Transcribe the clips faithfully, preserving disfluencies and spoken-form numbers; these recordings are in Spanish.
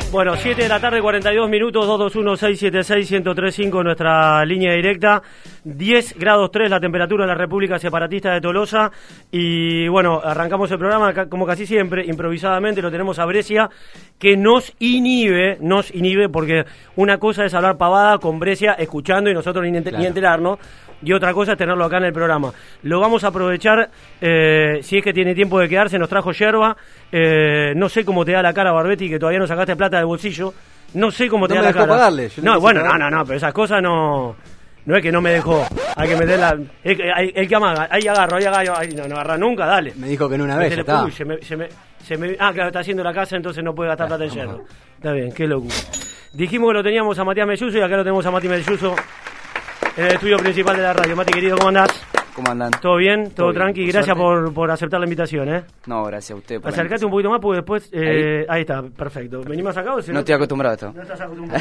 Bueno, siete de la tarde, cuarenta y dos minutos, dos dos uno, seis siete seis, uno cero tres cinco, nuestra línea directa. diez grados tres la temperatura en la República Separatista de Tolosa. Y bueno, arrancamos el programa como casi siempre, improvisadamente. Lo tenemos a Brescia, que nos inhibe, nos inhibe, porque una cosa es hablar pavada con Brescia escuchando y nosotros ni, enter- claro. ni enterarnos. Y otra cosa es tenerlo acá en el programa. Lo vamos a aprovechar, eh, si es que tiene tiempo de quedarse. Nos trajo yerba. Eh, no sé cómo te da la cara, Barbetti, que todavía no sacaste plata del bolsillo. No sé cómo te no da la cara. Pagarle, no, no bueno, no, no, no, pero esas cosas no... No es que no me dejó. Hay que meterla... El, el, el que amaga. Ahí agarro, ahí agarro. Ahí no, no agarra nunca, dale. Me dijo que en una vez ya está. Uy, se me, se me, se me, ah, claro, está haciendo la casa, entonces no puede gastar plata en yerba. Está bien, qué locura. Dijimos que lo teníamos a Matías Melluso y acá lo tenemos a Mati Melluso en el estudio principal de la radio. Mati, querido, ¿cómo andás? ¿Cómo andan? ¿Todo bien? ¿Todo, ¿Todo tranqui? Bien. Gracias por, por aceptar la invitación, ¿eh? No, gracias a usted por Acercate un poquito más porque después... Eh, ahí. ahí está, perfecto. ¿Venís más acá o si no? No estoy acostumbrado a esto. No estás acostumbrado.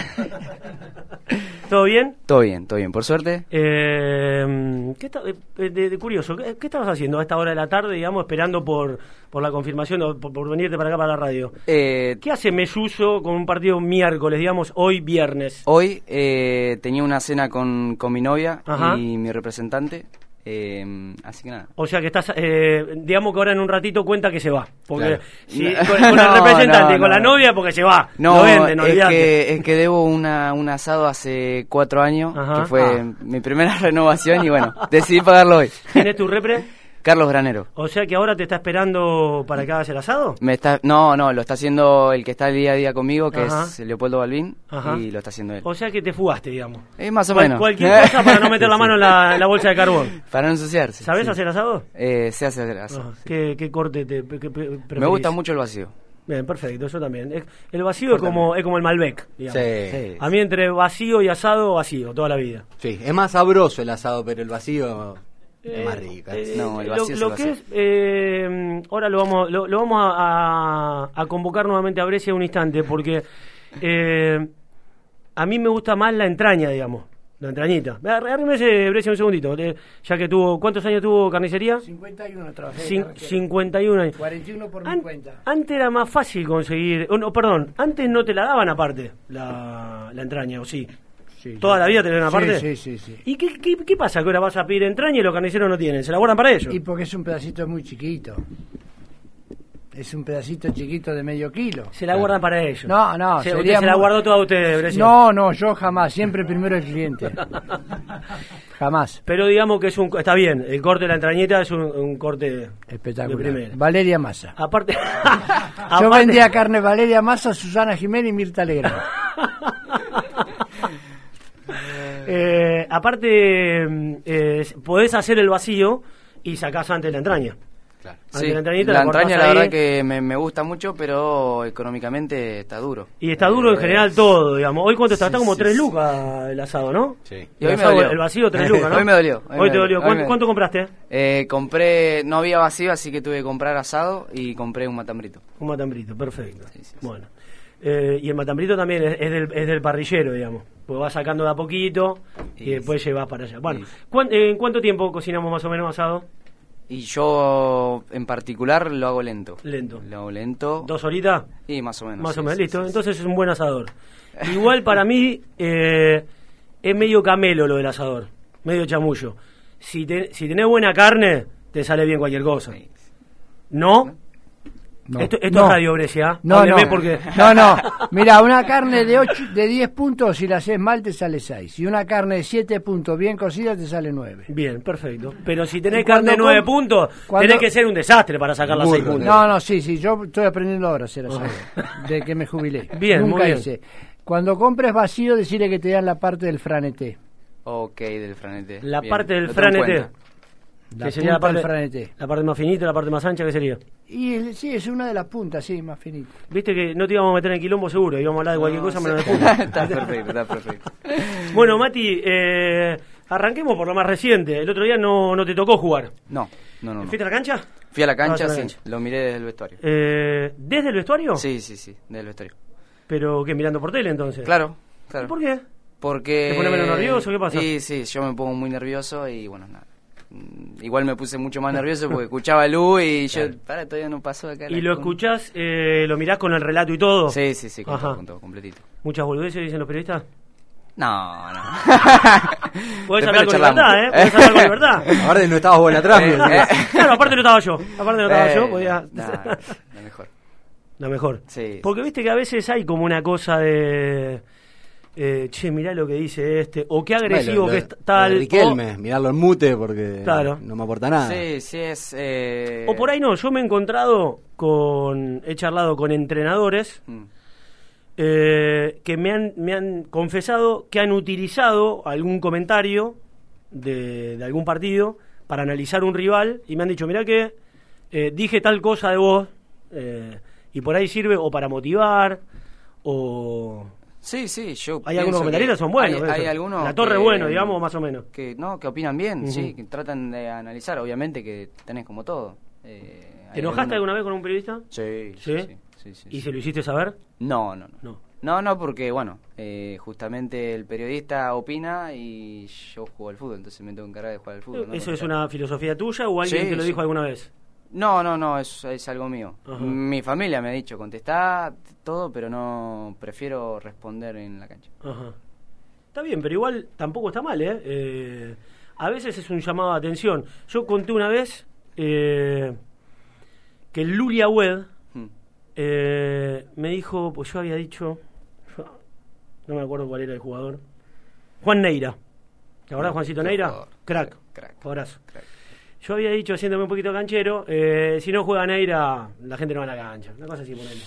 ¿Todo bien? Todo bien, todo bien, por suerte. Eh, ¿qué está, de, de, de curioso, ¿qué, ¿qué estabas haciendo a esta hora de la tarde, digamos, esperando por, por la confirmación o por, por venirte para acá para la radio? Eh, ¿Qué hace Melluso con un partido miércoles, digamos, hoy viernes? Hoy eh, tenía una cena con, con mi novia Ajá. y mi representante. Eh, así que nada. O sea que estás, eh, digamos que ahora en un ratito cuenta que se va. Porque claro. si, con, con el representante y no, con no. la novia, porque se va. No, lo venden, es, que, es que debo una, un asado hace cuatro años, Ajá. que fue ah. mi primera renovación y bueno, decidí pagarlo hoy. ¿Quién es tu repre? Carlos Granero. O sea que ahora te está esperando para que hagas el asado. Me está, no, no, lo está haciendo el que está el día a día conmigo, que Ajá. es Leopoldo Balbín, Ajá. y lo está haciendo él. O sea que te fugaste, digamos. Eh, más o Cual, menos. Cualquier cosa para no meter la mano en la, en la bolsa de carbón. Para no ensuciarse. ¿Sabés sí. hacer asado? Eh, sé hacer asado. Ajá. ¿Qué, ¿Qué corte te qué preferís? Me gusta mucho el vacío. Bien, perfecto, yo también. El vacío es como, es como el Malbec, digamos. Sí. sí. A mí entre vacío y asado, vacío, toda la vida. Sí, es más sabroso el asado, pero el vacío... Eh, más rica. Eh, no, el vacío lo, lo que es, eh, ahora lo vamos, lo, lo vamos a, a convocar nuevamente a Brescia un instante, porque eh, a mí me gusta más la entraña, digamos, la entrañita. Arrímese, Brescia, un segundito, eh, ya que tuvo, ¿cuántos años tuvo carnicería? cincuenta y uno trabajé. Cin, cincuenta y uno años. cuarenta y uno por An, mi cuenta. Antes era más fácil conseguir, oh, no, perdón, antes no te la daban aparte, la, la entraña, ¿o sí? Sí, ¿toda sí. la vida te la dan aparte? Sí, sí, sí. sí. ¿Y qué, qué, qué pasa? Que ahora vas a pedir entraña y los carniceros no tienen. ¿Se la guardan para ellos? Y porque es un pedacito muy chiquito. Es un pedacito chiquito de medio kilo. Se la guardan para ellos. No, no. Se, usted se la guardó toda usted, Brescia. No, no, yo jamás. Siempre primero el cliente. Jamás. Pero digamos que es un... Está bien, el corte de la entrañeta es un, un corte... Espectacular. De primera. Valeria Massa. Aparte... yo aparte... vendía carne Valeria Massa, Susana Jiménez y Mirta Legrand. Eh, aparte, eh, podés hacer el vacío y sacás antes la entraña. Claro. Sí, la, la, la entraña la verdad que me, me gusta mucho, pero económicamente está duro. Y está duro eh, en general todo, digamos. Hoy cuánto está, sí, está como sí, tres sí. lucas el asado, ¿no? Sí. Y hoy el, me asado, el vacío tres lucas, ¿no? Hoy me dolió. Hoy, hoy te dolió. ¿Cuánto, me... ¿Cuánto compraste? Eh, compré, no había vacío, así que tuve que comprar asado y compré un matambrito. Un matambrito, perfecto. Sí, sí, bueno. Sí. Eh, y el matambrito también es, es, del, es del parrillero, digamos. Pues vas sacando de a poquito y, y después sí. llevas para allá. Bueno, sí. ¿cuán, eh, ¿en cuánto tiempo cocinamos más o menos asado? Y yo en particular lo hago lento. Lento. Lo hago lento. ¿Dos horitas? Y más o menos. Más sí, o menos, sí, listo. Sí, Entonces sí. es un buen asador. Igual para mí eh, es medio camelo lo del asador. Medio chamullo. Si, te, si tenés buena carne, te sale bien cualquier cosa. Sí. ¿No? No. Esto, esto no. es Radio Brescia. No, no. Porque... no, no. Mira, una carne de ocho, de diez puntos, si la haces mal, te sale seis. Y una carne de siete puntos bien cocida, te sale nueve. Bien, perfecto. Pero si tenés carne de nueve puntos, cuando... tenés que ser un desastre para sacar las seis puntos. No, no, sí, sí. Yo estoy aprendiendo ahora a hacer asado. De que me jubilé. Bien, Nunca muy bien. hice. Cuando compres vacío, decirle que te dan la parte del franeté. Ok, del franeté. La bien. parte del franeté. La que sería la parte, franeté. la parte más finita, la parte más ancha, ¿qué sería? Y el, sí, es una de las puntas, sí, más finita. Viste que no te íbamos a meter en quilombo seguro, íbamos a hablar de cualquier no, cosa sí. menos de punta. Está perfecto, está perfecto. Bueno, Mati, eh, arranquemos por lo más reciente. El otro día no, no te tocó jugar. No, no, no. no. ¿Fuiste a la cancha? Fui a la cancha, ah, sí, cancha. Lo miré desde el vestuario. Eh, ¿Desde el vestuario? Sí, sí, sí, desde el vestuario. ¿Pero qué, mirando por tele entonces? Claro, claro. ¿Y por qué? Porque... ¿Te pone menos nervioso? ¿Qué pasa? Sí, sí, yo me pongo muy nervioso y bueno, nada. igual me puse mucho más nervioso porque escuchaba a Lu y yo, claro. para, todavía no pasó acá. ¿Y lo con... escuchás, eh, lo mirás con el relato y todo? Sí, sí, sí, con, todo, con todo, completito. ¿Muchas boludeces dicen los periodistas? No, no. Podés hablar con libertad, ¿eh? Podés hablar con libertad. Aparte no estabas vos atrás. Eh, eh, claro, aparte no estaba yo. Aparte no estaba eh, yo, podía... No, la mejor. La mejor. Sí. Porque viste que a veces hay como una cosa de... Eh, che, mirá lo que dice este, o qué agresivo bueno, lo, que es tal. Lo Riquelme, o... mirarlo en mute porque claro. no me aporta nada. Sí, sí es. Eh... O por ahí no, yo me he encontrado con. He charlado con entrenadores mm. eh, que me han, me han confesado que han utilizado algún comentario de, de algún partido para analizar un rival y me han dicho, mirá que eh, dije tal cosa de vos eh, y por ahí sirve o para motivar o. Sí, sí, yo hay algunos comentarios que son buenos. Hay, hay algunos la torre que, bueno, digamos, más o menos. Que no, que opinan bien, uh-huh. sí, que tratan de analizar, obviamente que tenés como todo. Eh, ¿Te enojaste alguna vez con un periodista? Sí, sí. ¿Sí? sí, sí, sí ¿Y sí. se lo hiciste saber? No, no, no. No, no, no porque, bueno, eh, justamente el periodista opina y yo juego al fútbol, entonces me tengo que encargar de jugar al fútbol. ¿no? ¿Eso porque es una filosofía tuya o alguien sí, te lo sí. dijo alguna vez? No, no, no, es, es algo mío. Ajá. Mi familia me ha dicho, contestá todo, pero no, prefiero responder en la cancha. Ajá. Está bien, pero igual tampoco está mal, ¿eh? eh a veces es un llamado de atención. Yo conté una vez eh, que el Lulia Wed hmm. eh, me dijo, pues yo había dicho, yo, no me acuerdo cuál era el jugador, Juan Neira. ¿Te acordás, Juancito Neira? Jugador. Crack, crack, abrazo. Crack. Yo había dicho, haciéndome un poquito canchero, eh, si no juega Neira, la gente no va a la cancha. Una cosa así, ponele.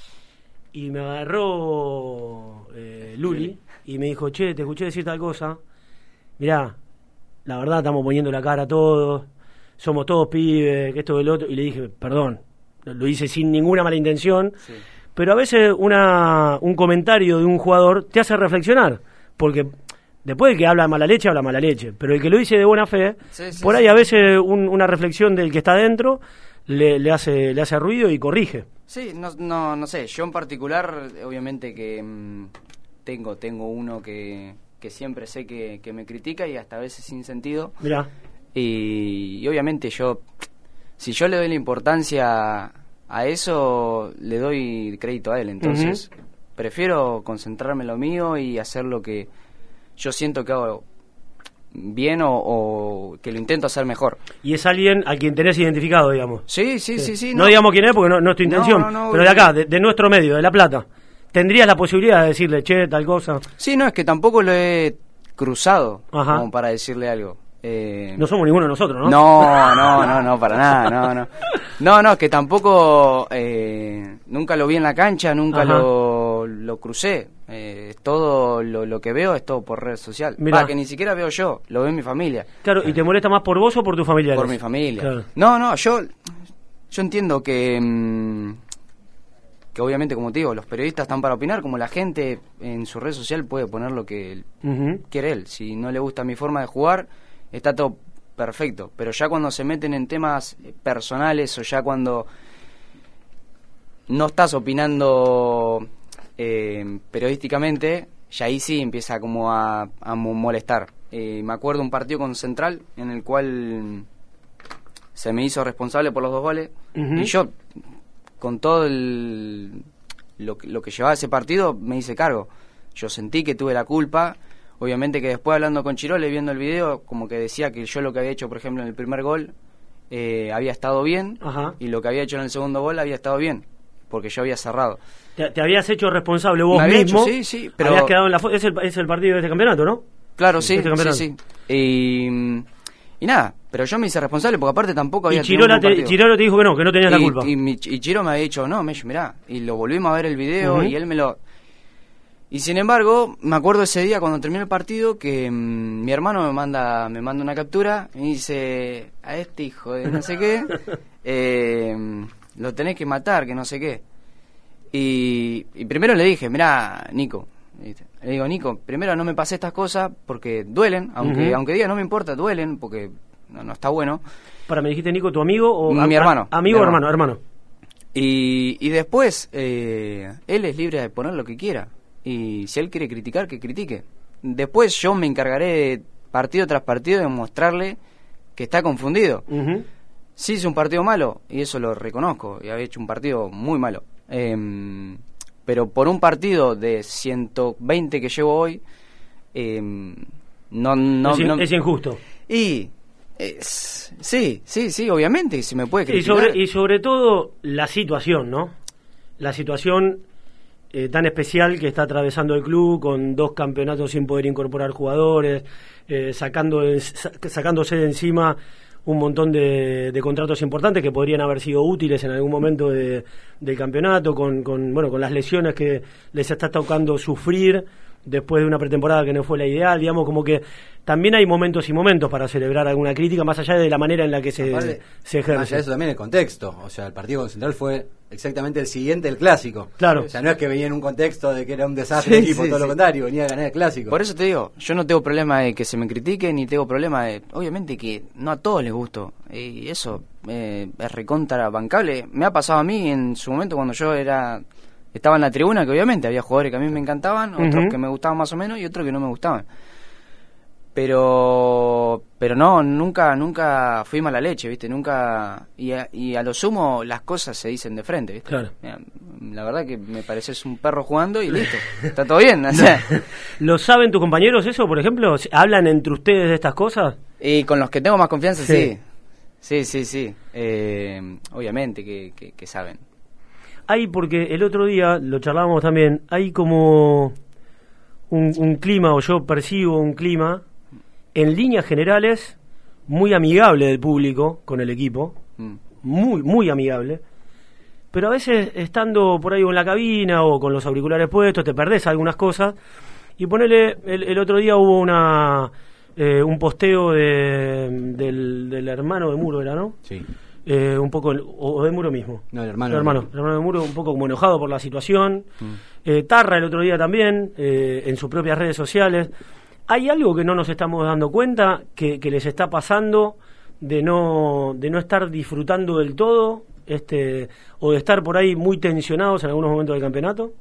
Y me agarró eh, Luli y me dijo, che, te escuché decir tal cosa. Mirá, la verdad estamos poniendo la cara a todos, somos todos pibes, que esto que el otro. Y le dije, perdón, lo hice sin ninguna mala intención. Sí. Pero a veces una, un comentario de un jugador te hace reflexionar. Porque... después de que habla mala leche, habla mala leche. Pero el que lo dice de buena fe, sí, sí, por ahí sí. a veces un, una reflexión del que está adentro le, le hace le hace ruido y corrige. Sí, no, no, no sé. Yo en particular, obviamente que mmm, tengo tengo uno que, que siempre sé que, que me critica y hasta a veces sin sentido. Mirá. Y, y obviamente yo, si yo le doy la importancia a eso, le doy crédito a él. Entonces, uh-huh. prefiero concentrarme en lo mío y hacer lo que yo siento que hago bien o, o que lo intento hacer mejor. Y es alguien a quien tenés identificado, digamos. Sí, sí, sí, sí. sí no. no digamos quién es porque no, no es tu intención, no, no, no, pero de acá, de, de nuestro medio, de La Plata. ¿Tendrías la posibilidad de decirle, che, tal cosa? Sí, no, es que tampoco lo he cruzado Ajá. como para decirle algo. Eh... No somos ninguno de nosotros, ¿no? No, no, no, no, para nada, no, no. No, no, es que tampoco, eh, nunca lo vi en la cancha, nunca lo, lo crucé. Eh, todo lo, lo que veo es todo por red social. Va, que ni siquiera veo yo, lo ve mi familia. Claro, ¿y te molesta más por vos o por tu familia? Por mi familia. Claro. No, no, yo yo entiendo que mmm, que obviamente, como te digo, los periodistas están para opinar, como la gente en su red social puede poner lo que uh-huh. quiere él. Si no le gusta mi forma de jugar, está todo perfecto. Pero ya cuando se meten en temas personales o ya cuando no estás opinando eh, periodísticamente, ya ahí sí empieza como a, a molestar. Eh, me acuerdo un partido con Central en el cual se me hizo responsable por los dos goles uh-huh. y yo, con todo el, lo, lo que llevaba ese partido, me hice cargo. Yo sentí que tuve la culpa. Obviamente que después, hablando con Chirole, viendo el video, como que decía que yo lo que había hecho, por ejemplo, en el primer gol eh, había estado bien. Ajá. Y lo que había hecho en el segundo gol había estado bien, porque yo había cerrado. Te, te habías hecho responsable vos mismo. Hecho, sí, sí. Pero habías quedado en la fo- es, el, es el partido de este campeonato, ¿no? Claro, sí, este sí, sí. Y, y nada, pero yo me hice responsable porque aparte tampoco había... Y Chirola te, Chirolo te dijo que no, que no tenías y, la culpa. Y, y, y Chiro me había dicho, no, Mello, mirá. Y lo volvimos a ver el video uh-huh. y él me lo... Y sin embargo, me acuerdo ese día cuando terminé el partido que mmm, mi hermano me manda me manda una captura y dice, a este hijo de no sé qué, eh, lo tenés que matar, que no sé qué. Y, y primero le dije, mirá, Nico, le digo, Nico, primero no me pasé estas cosas porque duelen, aunque uh-huh. aunque diga no me importa, duelen, porque no, no está bueno. Para, ¿me dijiste, Nico, tu amigo o...? Mi a, hermano. A, amigo o hermano, hermano. Y, y después, eh, él es libre de poner lo que quiera. Y si él quiere criticar, que critique. Después yo me encargaré partido tras partido de mostrarle que está confundido. Uh-huh. Sí hice un partido malo, y eso lo reconozco, y había hecho un partido muy malo. Eh, pero por un partido de ciento veinte que llevo hoy, eh, no, no, es, in, no... es injusto. Y... Es, sí, sí, sí, obviamente, se me puede criticar. Y sobre, y sobre todo la situación, ¿no? La situación eh, tan especial que está atravesando el club, con dos campeonatos sin poder incorporar jugadores, eh, sacando de, sacándose de encima un montón de, de contratos importantes que podrían haber sido útiles en algún momento de, del campeonato, con, con, bueno, con las lesiones que les está tocando sufrir después de una pretemporada que no fue la ideal, digamos, como que también hay momentos y momentos para celebrar alguna crítica, más allá de la manera en la que se, Aparte, se ejerce. Más allá de eso también el contexto, o sea, el partido con Central fue exactamente el siguiente del clásico. Claro. O sea, no es que venía en un contexto de que era un desastre Sí, el equipo, sí, todo sí. lo contrario, venía a ganar el clásico. Por eso te digo, yo no tengo problema de que se me critique, ni tengo problema de... Obviamente que no a todos les gusto, y eso eh, es recontra bancable. Me ha pasado a mí en su momento cuando yo era... Estaba en la tribuna, que obviamente había jugadores que a mí me encantaban, otros Uh-huh. que me gustaban más o menos y otros que no me gustaban. Pero pero no, nunca nunca fui mala leche, ¿viste? Nunca... Y a, y a lo sumo las cosas se dicen de frente, ¿viste? Claro. Mira, la verdad que me pareces un perro jugando y listo. Está todo bien, o sea... ¿Lo saben tus compañeros eso, por ejemplo? ¿Hablan entre ustedes de estas cosas? Y con los que tengo más confianza, Sí. sí. Sí, sí, sí. Eh, obviamente que, que, que saben. Hay, porque el otro día, lo charlábamos también, hay como un, un clima, o yo percibo un clima, en líneas generales, muy amigable del público con el equipo, Mm. muy, muy amigable, pero a veces estando por ahí en la cabina o con los auriculares puestos, te perdés algunas cosas, y ponele, el, el otro día hubo una eh, un posteo de, del, del hermano de Muro, ¿era, no? Sí. Eh, un poco, o de Muro mismo. No, el hermano. El hermano, el hermano de Muro un poco como enojado por la situación. Mm. Eh, Tarra el otro día también, eh, en sus propias redes sociales. ¿Hay algo que no nos estamos dando cuenta que, que les está pasando de no de no estar disfrutando del todo, este, o de estar por ahí muy tensionados en algunos momentos del campeonato?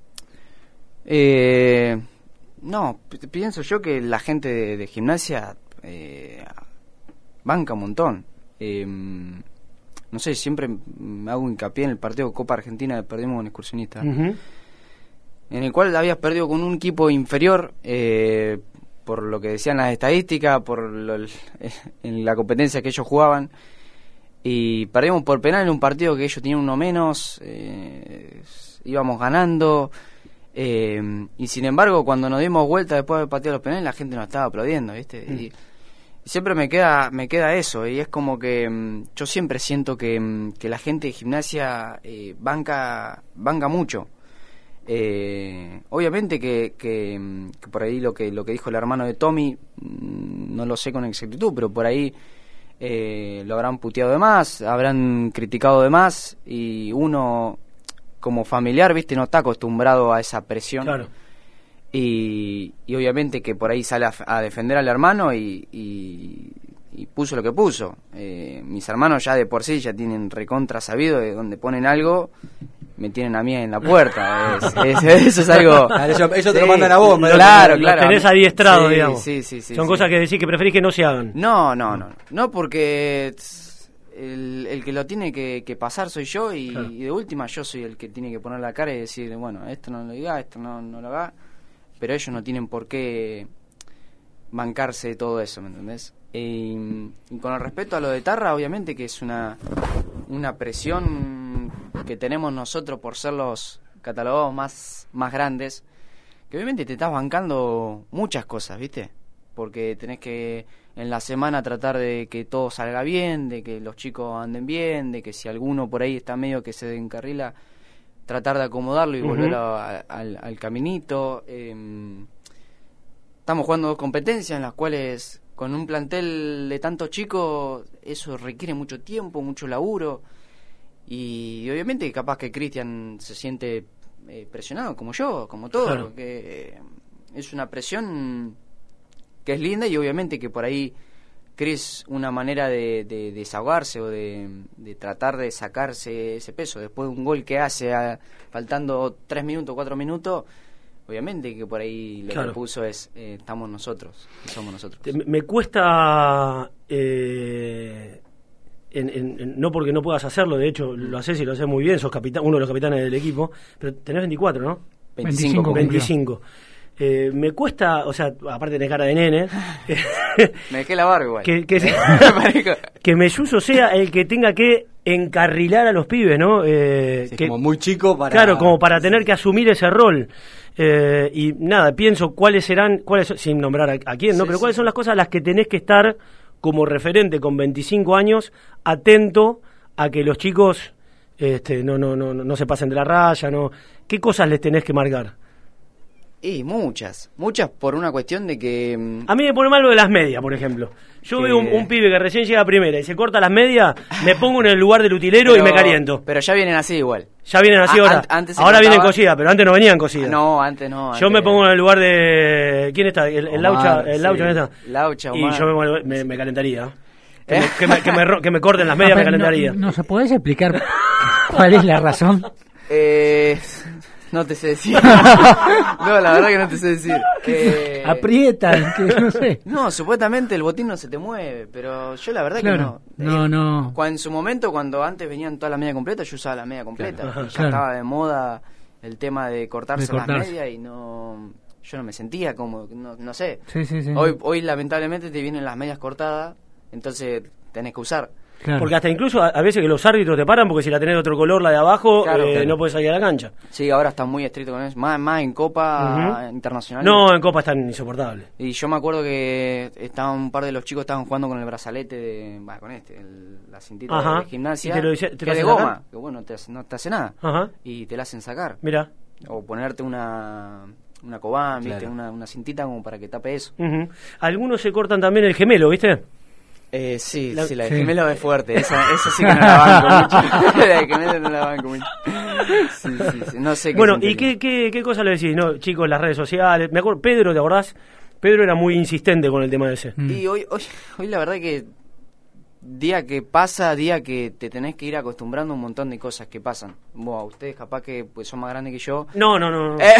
Eh, no, p- pienso yo que la gente de, de Gimnasia eh, banca un montón. Eh, no sé, siempre me hago hincapié en el partido Copa Argentina que perdimos con Excursionistas, Uh-huh. en el cual habías perdido con un equipo inferior, eh, por lo que decían las estadísticas, por lo, el, en la competencia que ellos jugaban, y perdimos por penal en un partido que ellos tenían uno menos, eh, íbamos ganando, eh, y sin embargo cuando nos dimos vuelta después de haber pateado los penales la gente nos estaba aplaudiendo, ¿viste? Mm. Y, siempre me queda me queda eso, y es como que mmm, yo siempre siento que, mmm, que la gente de Gimnasia eh, banca banca mucho. Eh, obviamente que, que, mmm, que por ahí lo que lo que dijo el hermano de Tommy mmm, no lo sé con exactitud, pero por ahí eh, lo habrán puteado de más, habrán criticado de más, y uno como familiar, viste, no está acostumbrado a esa presión. Claro. Y, y obviamente que por ahí sale a, a defender al hermano y, y, y puso lo que puso. Eh, mis hermanos ya de por sí ya tienen recontra sabido de donde ponen algo, me tienen a mí en la puerta. Es, es, eso es algo... Claro, ellos, ellos te Sí, lo mandan a vos. sí, pero- claro, Los claro. tenés adiestrado, Sí, digamos. sí, sí, sí, Son sí. cosas que decís que preferís que no se hagan. No, no, no. No, porque tss, el, el que lo tiene que, que pasar soy yo, y, Claro. y de última yo soy el que tiene que poner la cara y decir, bueno, esto no lo diga, esto no, no lo haga. Pero ellos no tienen por qué bancarse todo eso, ¿me entendés? Y, y con el respecto a lo de Tarra, obviamente que es una, una presión que tenemos nosotros por ser los catalogados más, más grandes, que obviamente te estás bancando muchas cosas, ¿viste? Porque tenés que en la semana tratar de que todo salga bien, de que los chicos anden bien, de que si alguno por ahí está medio que se encarrila, tratar de acomodarlo y Uh-huh. volver a, a, al, al caminito. Eh, estamos jugando dos competencias en las cuales con un plantel de tantos chicos eso requiere mucho tiempo, mucho laburo, y obviamente capaz que Cristian se siente eh, presionado como yo, como todo, Claro. porque eh, es una presión que es linda, y obviamente que por ahí Cris una manera de, de desahogarse o de, de tratar de sacarse ese peso después de un gol que hace a, faltando tres minutos, cuatro minutos. obviamente que por ahí lo claro. que puso es, eh, estamos nosotros, somos nosotros. Me, me cuesta... Eh, en, en, en, no porque no puedas hacerlo, de hecho lo haces y lo haces muy bien, sos capitán, uno de los capitanes del equipo, pero tenés veinticuatro, ¿no? veinticinco. veinticinco. Eh, me cuesta, o sea, aparte de cara de nene, me dejé la barba igual. Que, que, que Melluso sea el que tenga que encarrilar a los pibes, ¿no? Eh, sí, que, como muy chico para... Claro, como para tener que asumir ese rol. Eh, y nada, pienso cuáles serán, cuáles son, sin nombrar a, a quién, ¿no? Sí, Pero sí, cuáles sí. son las cosas a las que tenés que estar como referente con veinticinco años, atento a que los chicos este, no, no, no, no se pasen de la raya, ¿no? ¿Qué cosas les tenés que marcar? Y muchas, muchas por una cuestión de que... A mí me pone mal lo de las medias, por ejemplo. Yo que... veo un, un pibe que recién llega a primera y se corta las medias, me pongo en el lugar del utilero pero, y me caliento. Pero ya vienen así igual. Ya vienen así A, ahora. An- antes ahora cortaba... vienen cosidas, pero antes no venían cosidas. No, antes no. Yo antes... me pongo en el lugar de... ¿Quién está? El, el Omar, Laucha, el sí. Laucha, ¿quién está? Laucha, y Omar. yo me, me, me calentaría. Que me, que, me, que, me, ro- que me corten las medias, Ah, me calentaría. No, ¿no se podés explicar cuál es la razón? Eh... No te sé decir. No, la verdad que no te sé decir. Eh... Aprietan, que no sé. No, supuestamente el botín no se te mueve, pero yo la verdad Claro, que no. no, Eh, no. Cuando, en su momento, cuando antes venían todas las medias completas, yo usaba la media completa. Claro. Y ya Claro. estaba de moda el tema de cortarse, De cortarse. las medias y no... Yo no me sentía como... No, no sé. Sí, sí, sí. Hoy, hoy lamentablemente te vienen las medias cortadas, entonces tenés que usar. Claro. Porque hasta incluso a, a veces que los árbitros te paran porque si la tenés de otro color, la de abajo, Claro, eh, claro. no puedes salir a la cancha. Sí, ahora están muy estrictos con eso. Más, más en Copa Ujú. Internacional. No, en Copa están insoportables. Y yo me acuerdo que estaban un par de los chicos estaban jugando con el brazalete de, bah, con este, el- la cintita Ajá. de gimnasia, ¿Y te lo dice- te que lo es de hacen goma, sacar? que bueno, te hace- no te hace nada. Ajá. Y te la hacen sacar. Mira. O ponerte una una cobán, ¿viste? Claro. Una, una cintita como para que tape eso. Uh-huh. Algunos se cortan también el gemelo, ¿viste? Eh, sí, La- sí, la de Sí. gemelo es fuerte, esa, esa sí que no la banco mucho. La de gemelo no la banco mucho. Sí, sí, sí, no sé qué Bueno, siente ¿y que- qué, qué, qué cosa le decís, no, chicos, las redes sociales? Me acuerdo, Pedro, ¿te acordás? Pedro era muy insistente con el tema ese. Mm. Y hoy, hoy, hoy la verdad que día que pasa, día que te tenés que ir acostumbrando a un montón de cosas que pasan. Bueno, ustedes capaz que pues son más grandes que yo. No, no, no. no. Eh,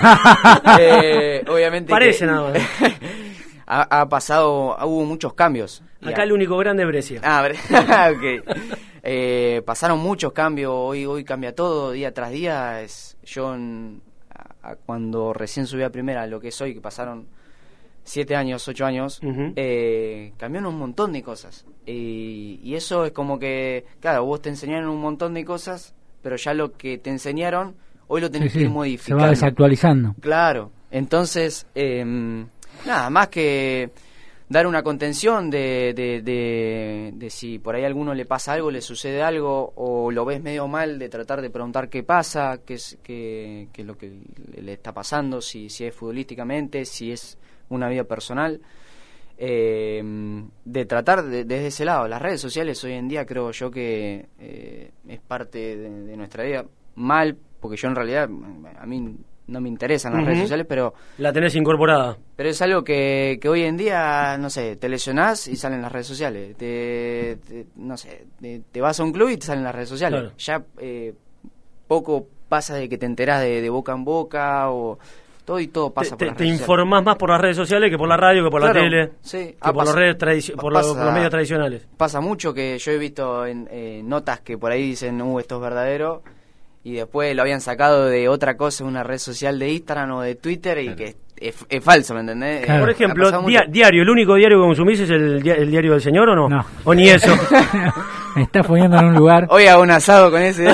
eh, obviamente Parece que nada más. ha, ha pasado, hubo muchos cambios. Y Acá ha- el único grande es Brescia. Ah, bre- ok. Eh, pasaron muchos cambios, hoy hoy cambia todo, día tras día. Es, yo en- a- a cuando recién subí a primera, lo que soy, que pasaron siete años, ocho años, Ujú. eh, cambiaron un montón de cosas. Y, y eso es como que, claro, vos te enseñaron un montón de cosas, pero ya lo que te enseñaron, hoy lo tenés Sí, que ir sí, se va modificando. desactualizando. Claro, entonces, eh, nada, más que dar una contención de, de, de, de si por ahí a alguno le pasa algo, le sucede algo, o lo ves medio mal, de tratar de preguntar qué pasa, qué es, qué, qué es lo que le, le está pasando, si, si es futbolísticamente, si es una vida personal. Eh, de tratar de- desde ese lado. Las redes sociales hoy en día creo yo que eh, es parte de, de nuestra vida. Mal, porque yo en realidad, a mí no me interesan las Ujú. redes sociales, pero La tenés incorporada. pero es algo que, que hoy en día, no sé, te lesionás y salen las redes sociales. Te, te- no sé, te, te vas a un club y te salen las redes sociales. Claro. Ya eh, poco pasa de que te enterás de, de boca en boca o todo y todo pasa Te, por te, las te redes sociales. informás más por las redes sociales que por la radio, que por Claro, la tele, sí. que Ah, por, los pasa- redes tradici- por, los, pasa- por los medios tradicionales. Pasa mucho que yo he visto en eh, notas que por ahí dicen, uh, esto es verdadero, y después lo habían sacado de otra cosa, una red social de Instagram o de Twitter, y que es, es falso, ¿me entendés? Claro. Por Ha ejemplo, pasado dia- mucho. diario, ¿el único diario que consumís es el, dia- el diario del señor o no? No. ¿O ni eso? Me está poniendo en un lugar. Hoy hago un asado con ese.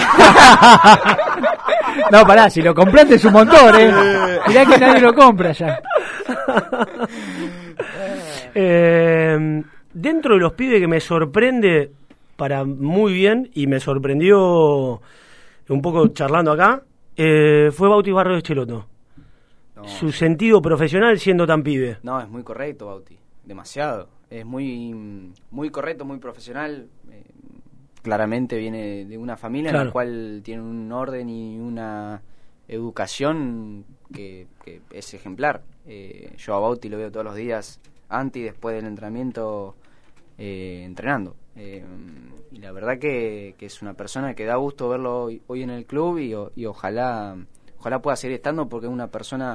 No, pará, si lo compraste es un montón, ¿eh? Mirá que nadie lo compra ya. Eh, dentro de los pibes que me sorprende para muy bien, y me sorprendió un poco charlando acá, eh, fue Bauti Barrio de Cheloto. No, Su sentido profesional siendo tan pibe. no, es muy correcto, Bauti. Demasiado. Es muy, muy correcto, muy profesional. Eh, claramente viene de una familia en Claro. la cual tiene un orden y una educación que, que es ejemplar. Eh, yo a Bauti lo veo todos los días, antes y después del entrenamiento, eh, entrenando. Eh, y la verdad que, que es una persona que da gusto verlo hoy, hoy en el club y, o- y ojalá ojalá pueda seguir estando porque es una persona,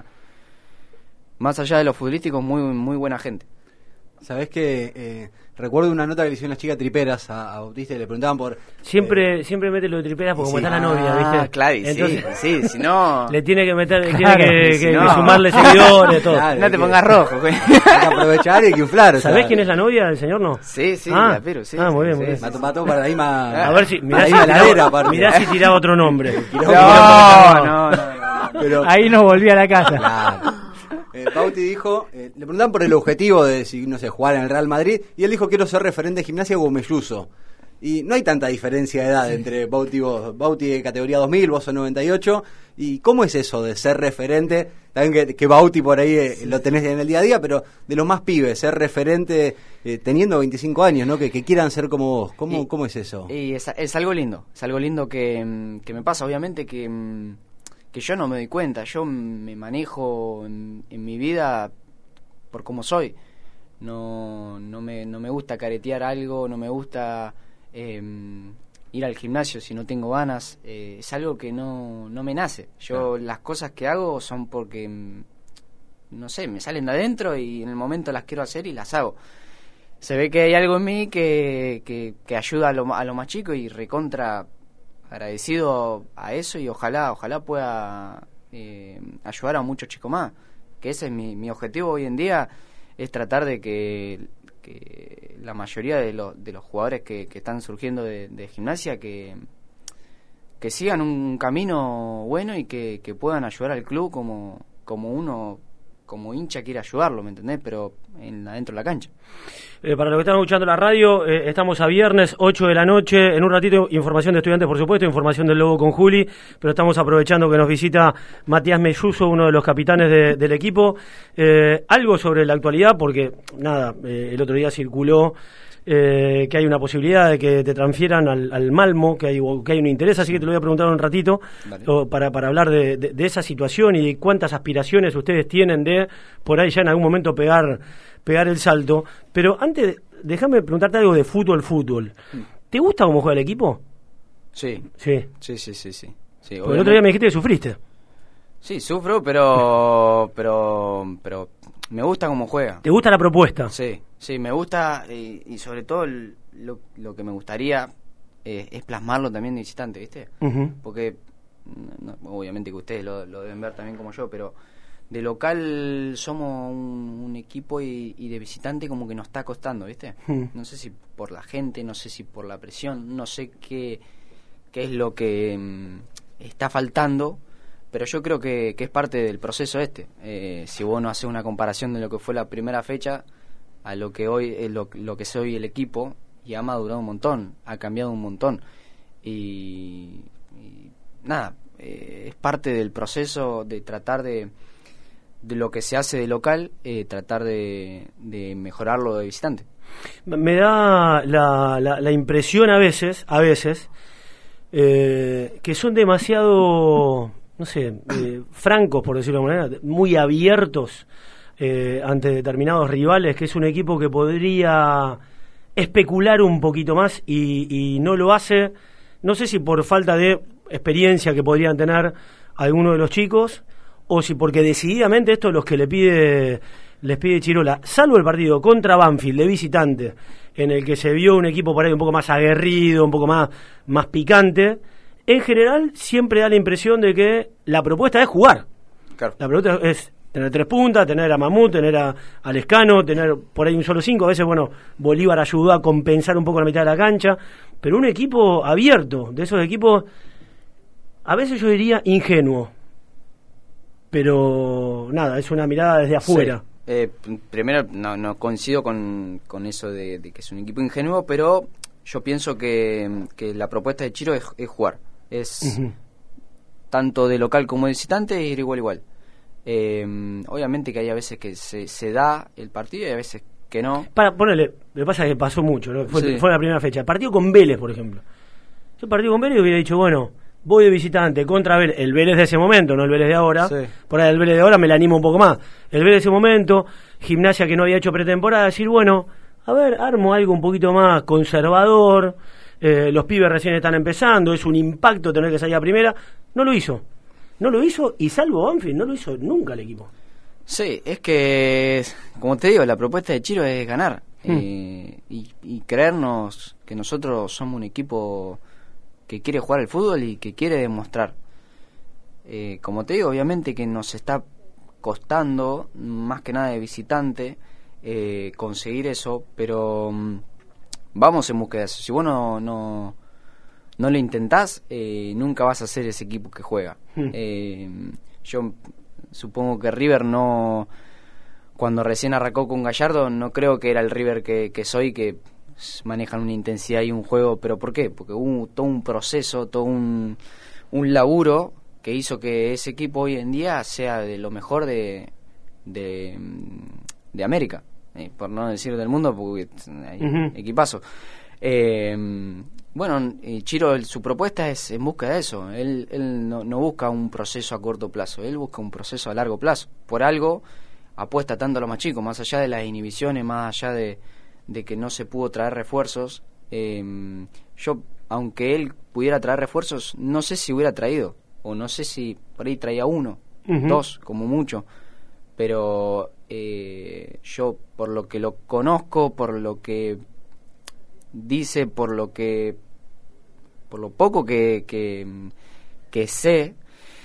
más allá de lo futbolístico, muy muy buena gente. Sabés que eh, recuerdo una nota que le hicieron las chicas triperas a, a Bautista y le preguntaban por... Siempre eh, siempre mete lo de triperas porque sí. como está la novia, ¿viste? Ah, claro, y Entonces, sí, sí, si no... le tiene que meter, Claro, tiene que, si que, no. que sumarle seguidores, todo. Claro, no te que- pongas rojo, güey. Hay que aprovechar y hay que inflar. o sea, ¿Sabés quién es la novia del señor? No. Sí, sí, Ah, la Piru, sí. ah, muy sí, bien, sí, muy bien. sí, Mató, sí. mató para ahí más... A ver si, mirá ahí si, a la tiraba, ladera, aparte. mirá si tiraba otro nombre. Tiró- No, no, no, no. Pero, Ahí nos volví a la casa. claro. Eh, Bauti dijo, eh, le preguntaban por el objetivo de, si no sé, jugar en el Real Madrid, y él dijo, quiero ser referente de Gimnasia o Melluso. Y no hay tanta diferencia de edad entre Bauti y vos. Bauti de categoría dos mil, vos sos noventa y ocho. ¿Y cómo es eso de ser referente? También que, que Bauti por ahí eh, lo tenés en el día a día, pero de los más pibes, ser referente eh, teniendo veinticinco años, ¿no? Que, que quieran ser como vos. ¿Cómo, Y- cómo es eso? Y es, es algo lindo, es algo lindo que, mm, que me pasa, obviamente que, mm, que yo no me doy cuenta, yo me manejo en, en mi vida por cómo soy, no, no, me, no me gusta caretear algo, no me gusta eh, ir al gimnasio si no tengo ganas, eh, es algo que no, no me nace, yo Claro. las cosas que hago son porque, mm, no sé, me salen de adentro y en el momento las quiero hacer y las hago. Se ve que hay algo en mí que, que, que ayuda a lo, a lo más chico y recontra agradecido a eso y ojalá ojalá pueda eh, ayudar a muchos chicos más, que ese es mi, mi objetivo hoy en día, es tratar de que, que la mayoría de, los de los jugadores que, que están surgiendo de, de Gimnasia que, que sigan un camino bueno y que, que puedan ayudar al club como, como uno como hincha quiere ayudarlo, ¿me entendés? Pero en, adentro de la cancha. Eh, para los que están escuchando la radio, eh, estamos a viernes, ocho de la noche. En un ratito, información de estudiantes, por supuesto, información del Lobo con Juli. Pero estamos aprovechando que nos visita Matías Melluso, uno de los capitanes de, del equipo. Eh, algo sobre la actualidad, porque, nada, eh, el otro día circuló eh, que hay una posibilidad de que te transfieran al, al Malmo, que hay, que hay un interés, así que te lo voy a preguntar un ratito Vale. o para, para hablar de, de, de esa situación y de cuántas aspiraciones ustedes tienen de, por ahí ya en algún momento pegar pegar el salto. Pero antes, déjame preguntarte algo de fútbol, fútbol. ¿Te gusta cómo juega el equipo? Sí, Sí. sí, sí, sí, sí. sí Porque el otro día me dijiste que sufriste. Sí, sufro, pero pero pero me gusta cómo juega. ¿Te gusta la propuesta? Sí, sí, me gusta y, y sobre todo el- lo, lo que me gustaría eh, es plasmarlo también de visitante, ¿viste? Ujú. Porque no, obviamente que ustedes lo, lo deben ver también como yo, pero de local somos un, un equipo y, y de visitante como que nos está costando, ¿viste? Hmm. No sé si por la gente, no sé si por la presión, no sé qué, qué es lo que mm, está faltando, pero yo creo que, que es parte del proceso este. Eh, si vos no haces una comparación de lo que fue la primera fecha a lo que hoy eh, lo, lo que es hoy el equipo, y ha madurado un montón, ha cambiado un montón y, y nada, eh, es parte del proceso de tratar de de lo que se hace de local, eh, tratar de, de mejorarlo de visitante. Me da la, la, la impresión a veces, a veces, eh, que son demasiado, no sé, eh, francos, por decirlo de alguna manera, muy abiertos eh, ante determinados rivales, que es un equipo que podría especular un poquito más y, y no lo hace, no sé si por falta de experiencia que podrían tener algunos de los chicos, o si porque decididamente esto es lo que le pide les pide Chirola, salvo el partido contra Banfield de visitante, en el que se vio un equipo por ahí un poco más aguerrido, un poco más, más picante, en general siempre da la impresión de que la propuesta es jugar. Claro. La propuesta es tener tres puntas, tener a Mamut, tener a, a Lescano, tener por ahí un solo cinco. A veces, bueno, Bolívar ayudó a compensar un poco la mitad de la cancha, pero un equipo abierto, de esos equipos, a veces yo diría ingenuo. Pero nada, es una mirada desde afuera. Sí. Eh, p- primero, no, no coincido con, con eso de, de que es un equipo ingenuo, pero yo pienso que, que la propuesta de Chiro es, es jugar. Es Ujú. tanto de local como de visitante, ir igual igual. Eh, obviamente que hay a veces que se, se da el partido y a veces que no. Para ponerle, lo que pasa es que pasó mucho, ¿no? Fue, Sí. fue la primera fecha. El partido con Vélez, por ejemplo. Yo el partido con Vélez hubiera dicho, bueno, voy de visitante contra Vélez, el Vélez de ese momento, no el Vélez de ahora. Sí. Por ahí el Vélez de ahora me la animo un poco más. El Vélez de ese momento, Gimnasia que no había hecho pretemporada, decir, bueno, a ver, armo algo un poquito más conservador, eh, los pibes recién están empezando, es un impacto tener que salir a primera. No lo hizo. no lo hizo, y salvo Banfield, no lo hizo nunca el equipo. Sí, es que, como te digo, la propuesta de Chiro es ganar. Mm. Eh, y, y creernos que nosotros somos un equipo que quiere jugar al fútbol y que quiere demostrar. Eh, como te digo, obviamente que nos está costando, más que nada de visitante, eh, conseguir eso, pero um, vamos en búsqueda de eso. Si vos no, no, no lo intentás, eh, nunca vas a ser ese equipo que juega. Mm. Eh, yo supongo que River no... Cuando recién arrancó con Gallardo, no creo que era el River que, que soy, que manejan una intensidad y un juego. ¿Pero por qué? Porque hubo todo un proceso, todo un, un laburo que hizo que ese equipo hoy en día sea de lo mejor de, de, de América. Eh, por no decir del mundo, porque hay uh-huh. equipazo. Eh, bueno, Chiro, su propuesta es en busca de eso. Él, él no, no busca un proceso a corto plazo, él busca un proceso a largo plazo. Por algo apuesta tanto a los más chicos, más allá de las inhibiciones, más allá de, de que no se pudo traer refuerzos. Eh, yo, aunque él pudiera traer refuerzos, no sé si hubiera traído, o no sé si por ahí traía uno, uh-huh. dos, como mucho. Pero eh, yo, por lo que lo conozco, por lo que dice, por lo que por lo poco que que, que sé,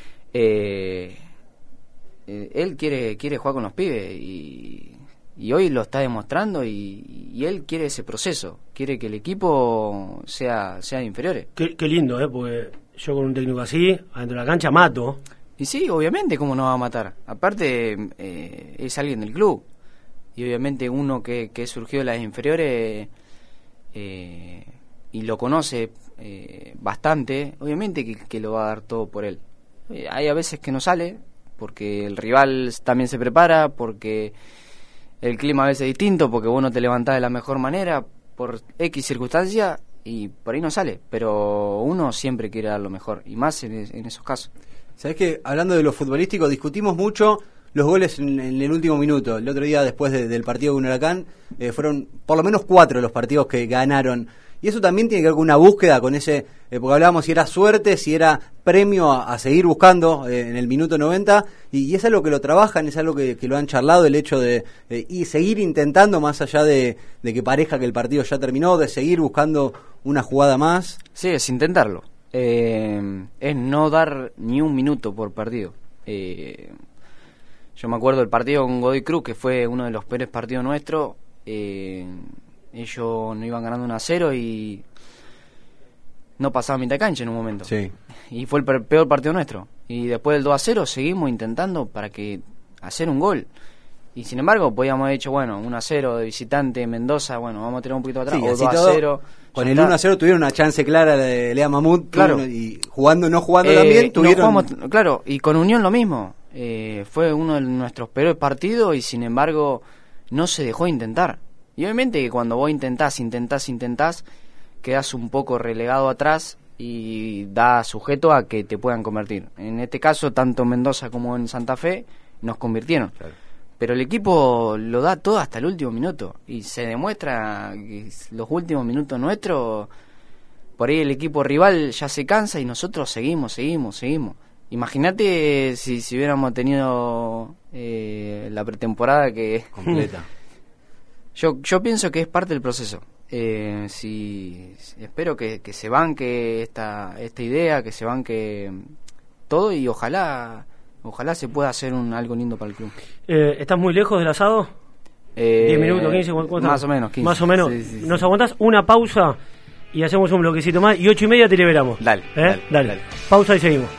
eh, eh, él quiere quiere jugar con los pibes y, y hoy lo está demostrando y, y él quiere ese proceso, quiere que el equipo sea sea de inferiores. Qué, qué lindo, ¿eh? Porque yo con un técnico así, adentro de la cancha mato. Y sí, obviamente, ¿cómo no va a matar? Aparte, eh, es alguien del club. Y obviamente uno que, que surgió de las inferiores eh, y lo conoce eh, bastante, obviamente que, que lo va a dar todo por él. Eh, hay a veces que no sale, porque el rival también se prepara, porque el clima a veces es distinto, porque vos no te levantás de la mejor manera, por X circunstancia, y por ahí no sale. Pero uno siempre quiere dar lo mejor, y más en, en esos casos. ¿Sabés qué? Hablando de lo futbolístico, discutimos mucho los goles en, en el último minuto. El otro día, después de, del partido con Huracán, eh, fueron por lo menos cuatro los partidos que ganaron. Y eso también tiene que ver con una búsqueda, con ese, eh, porque hablábamos si era suerte, si era premio a, a seguir buscando eh, en el minuto noventa, y, y es algo que lo trabajan, es algo que, que lo han charlado, el hecho de eh, y seguir intentando, más allá de, de que parezca que el partido ya terminó, de seguir buscando una jugada más. Sí, es intentarlo. Eh, es no dar ni un minuto por partido. Eh, yo me acuerdo del partido con Godoy Cruz, que fue uno de los peores partidos nuestros. Eh, ellos no iban ganando uno a cero y no pasaba mitad de cancha en un momento. Sí. Y fue el peor partido nuestro. Y después del dos a cero seguimos intentando para que hacer un gol. Y sin embargo, podíamos haber hecho, bueno, uno a cero de visitante en Mendoza, bueno, vamos a tirar un poquito atrás, sí, o dos a cero. Con el uno a cero tuvieron una chance clara de Lea Mamut, claro. Y jugando no jugando eh, también tuvieron... No jugamos, claro, y con Unión lo mismo. Eh, fue uno de nuestros peores partidos y sin embargo no se dejó de intentar. Y obviamente que cuando vos intentás, intentás, intentás, quedás un poco relegado atrás y da sujeto a que te puedan convertir. En este caso, tanto en Mendoza como en Santa Fe nos convirtieron. Claro. Pero el equipo lo da todo hasta el último minuto y se demuestra que los últimos minutos nuestros, por ahí el equipo rival ya se cansa y nosotros seguimos, seguimos, seguimos. Imagínate si, si hubiéramos tenido eh, la pretemporada que completa. yo yo pienso que es parte del proceso. Eh, si espero que, que se banque esta esta idea, que se banque todo y ojalá Ojalá se pueda hacer un algo lindo para el club. Eh, ¿Estás muy lejos del asado? Eh, ¿diez minutos, quince? ¿Cuánto? Más o menos, quince. Más o menos. Sí, sí, sí. ¿Nos aguantás una pausa y hacemos un bloquecito más? Y ocho y media te liberamos. Dale, ¿Eh? dale, dale. dale. Pausa y seguimos.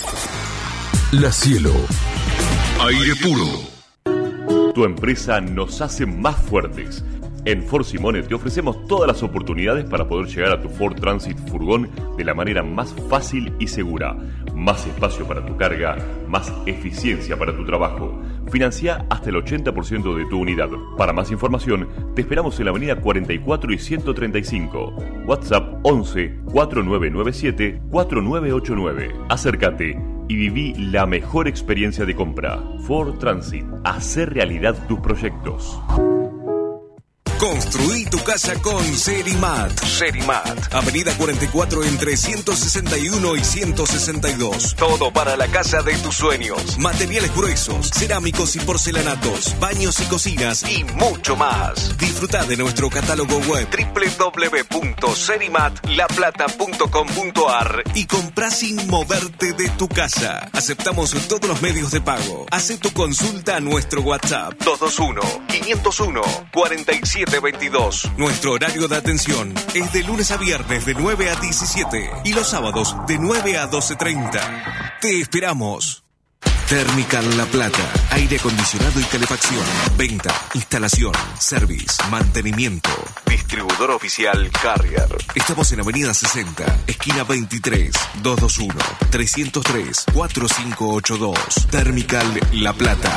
La Cielo. Aire puro. Tu empresa nos hace más fuertes. En Ford Simone te ofrecemos todas las oportunidades para poder llegar a tu Ford Transit furgón de la manera más fácil y segura. Más espacio para tu carga, más eficiencia para tu trabajo. Financia hasta el ochenta por ciento de tu unidad. Para más información, te esperamos en la avenida cuarenta y cuatro y ciento treinta y cinco. WhatsApp once, cuatro nueve nueve siete, cuatro nueve ocho nueve. Acércate y viví la mejor experiencia de compra. Ford Transit. Hacer realidad tus proyectos. Construí tu casa con Serimat. Serimat. Avenida cuarenta y cuatro entre ciento sesenta y uno y ciento sesenta y dos. Todo para la casa de tus sueños. Materiales gruesos, cerámicos y porcelanatos, baños y cocinas y mucho más. Disfruta de nuestro catálogo web doble u doble u doble u punto serimat la plata punto com punto a r y comprá sin moverte de tu casa. Aceptamos todos los medios de pago. Haz tu consulta a nuestro WhatsApp dos dos uno, cinco cero uno, cuatro siete dos dos. Nuestro horario de atención es de lunes a viernes de nueve a diecisiete y los sábados de nueve a doce treinta. Te esperamos. Térmica La Plata. Aire acondicionado y calefacción. Venta, instalación, service, mantenimiento. Distribuidor oficial Carrier. Estamos en Avenida sesenta, esquina veintitrés, dos dos uno, tres cero tres, cuatro cinco ocho dos. Térmica La Plata.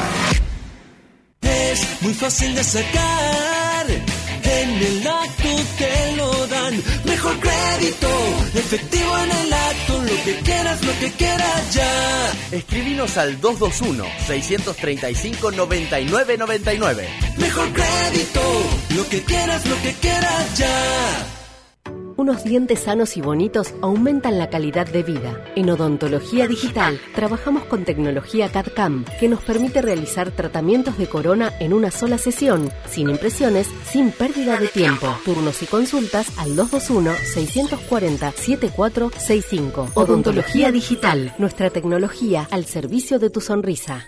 Es muy fácil de sacar. En el acto te lo dan. Mejor crédito, efectivo en el acto. Lo que quieras, lo que quieras ya. Escribinos al dos dos uno, seis tres cinco, nueve nueve nueve nueve. Mejor crédito, lo que quieras, lo que quieras ya. Unos dientes sanos y bonitos aumentan la calidad de vida. En Odontología Digital trabajamos con tecnología C A D C A M que nos permite realizar tratamientos de corona en una sola sesión, sin impresiones, sin pérdida de tiempo. Turnos y consultas al dos dos uno, seis cuatro cero, siete cuatro seis cinco. Odontología Digital, nuestra tecnología al servicio de tu sonrisa.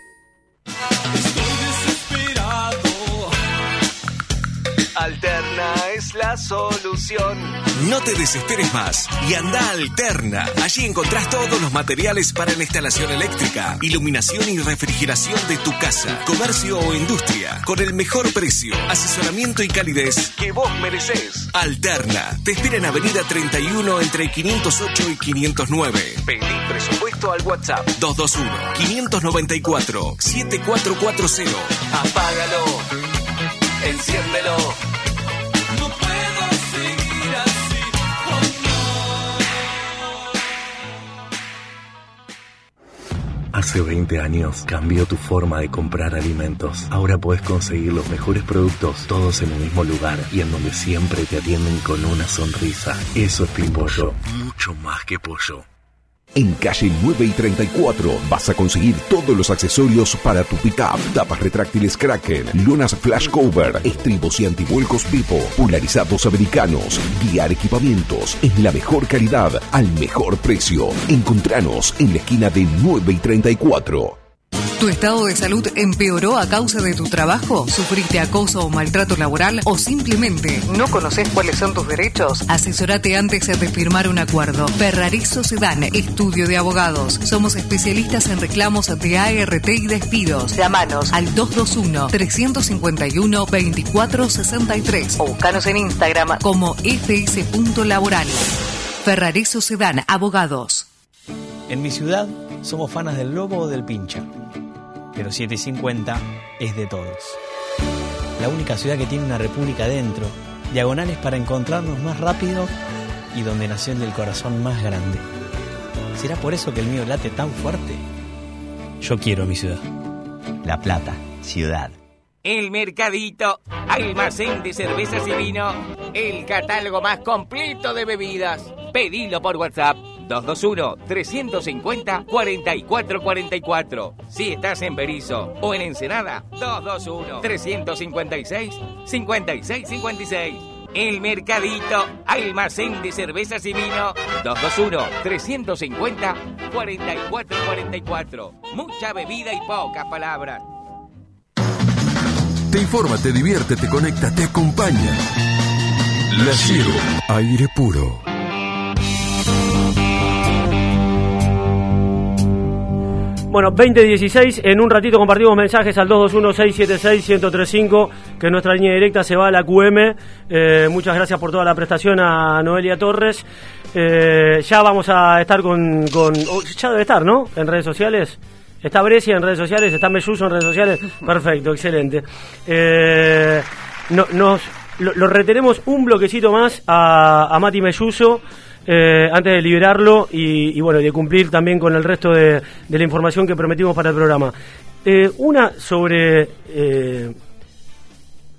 Alterna es la solución. No te desesperes más y anda a Alterna. Allí encontrás todos los materiales para la instalación eléctrica, iluminación y refrigeración de tu casa, comercio o industria, con el mejor precio, asesoramiento y calidez que vos merecés. Alterna te espera en Avenida treinta y uno entre quinientos ocho y quinientos nueve. Pedí presupuesto al WhatsApp dos dos uno, cinco nueve cuatro, siete cuatro cuatro cero. Apágalo, enciéndelo. No puedo seguir así, oh no. Hace veinte años cambió tu forma de comprar alimentos. Ahora puedes conseguir los mejores productos, todos en un mismo lugar y en donde siempre te atienden con una sonrisa. Eso es Pimpollo, mucho más que pollo. En calle nueve y treinta y cuatro vas a conseguir todos los accesorios para tu pick-up. Tapas retráctiles Kraken, lonas flash cover, estribos y antivuelcos Vivo, polarizados americanos, guiar equipamientos en la mejor calidad, al mejor precio. Encontranos en la esquina de nueve y treinta y cuatro. ¿Tu estado de salud empeoró a causa de tu trabajo? ¿Sufriste acoso o maltrato laboral? ¿O simplemente no conoces cuáles son tus derechos? Asesórate antes de firmar un acuerdo. Ferrarizo Sedán, estudio de abogados. Somos especialistas en reclamos de A R T y despidos. Llámanos al dos dos uno, tres cinco uno, dos cuatro seis tres o búscanos en Instagram como F S punto laboral. Ferrarizo Sedán, abogados. En mi ciudad somos fanas del Lobo o del Pincha, pero setecientos cincuenta es de todos. La única ciudad que tiene una república dentro, diagonales para encontrarnos más rápido y donde nació el del corazón más grande. ¿Será por eso que el mío late tan fuerte? Yo quiero mi ciudad. La Plata, ciudad. El Mercadito, almacén de cervezas y vino, el catálogo más completo de bebidas. Pedilo por WhatsApp dos dos uno, tres cinco cero, cuatro cuatro cuatro cuatro. Si estás en Berisso o en Ensenada, dos dos uno, tres cinco seis, cinco seis cinco seis. El Mercadito, almacén de cervezas y vino, dos dos uno, tres cinco cero, cuatro cuatro cuatro cuatro. Mucha bebida y pocas palabras. Te informa, te divierte, te conecta, te acompaña. La Cielo, aire puro. Bueno, veinte dieciséis, en un ratito compartimos mensajes al dos dos uno, seis siete seis, uno cero tres cinco, que nuestra línea directa se va a la Q M. Eh, muchas gracias por toda la prestación a Noelia Torres. Eh, ya vamos a estar con, con... Oh, ya debe estar, ¿no? En redes sociales. Está Brescia en redes sociales, está Melluso en redes sociales. Perfecto, excelente. Eh, no, nos lo, lo retenemos un bloquecito más a, a Mati Melluso. Eh, antes de liberarlo y, y bueno, de cumplir también con el resto de, de la información que prometimos para el programa. Eh, una sobre eh,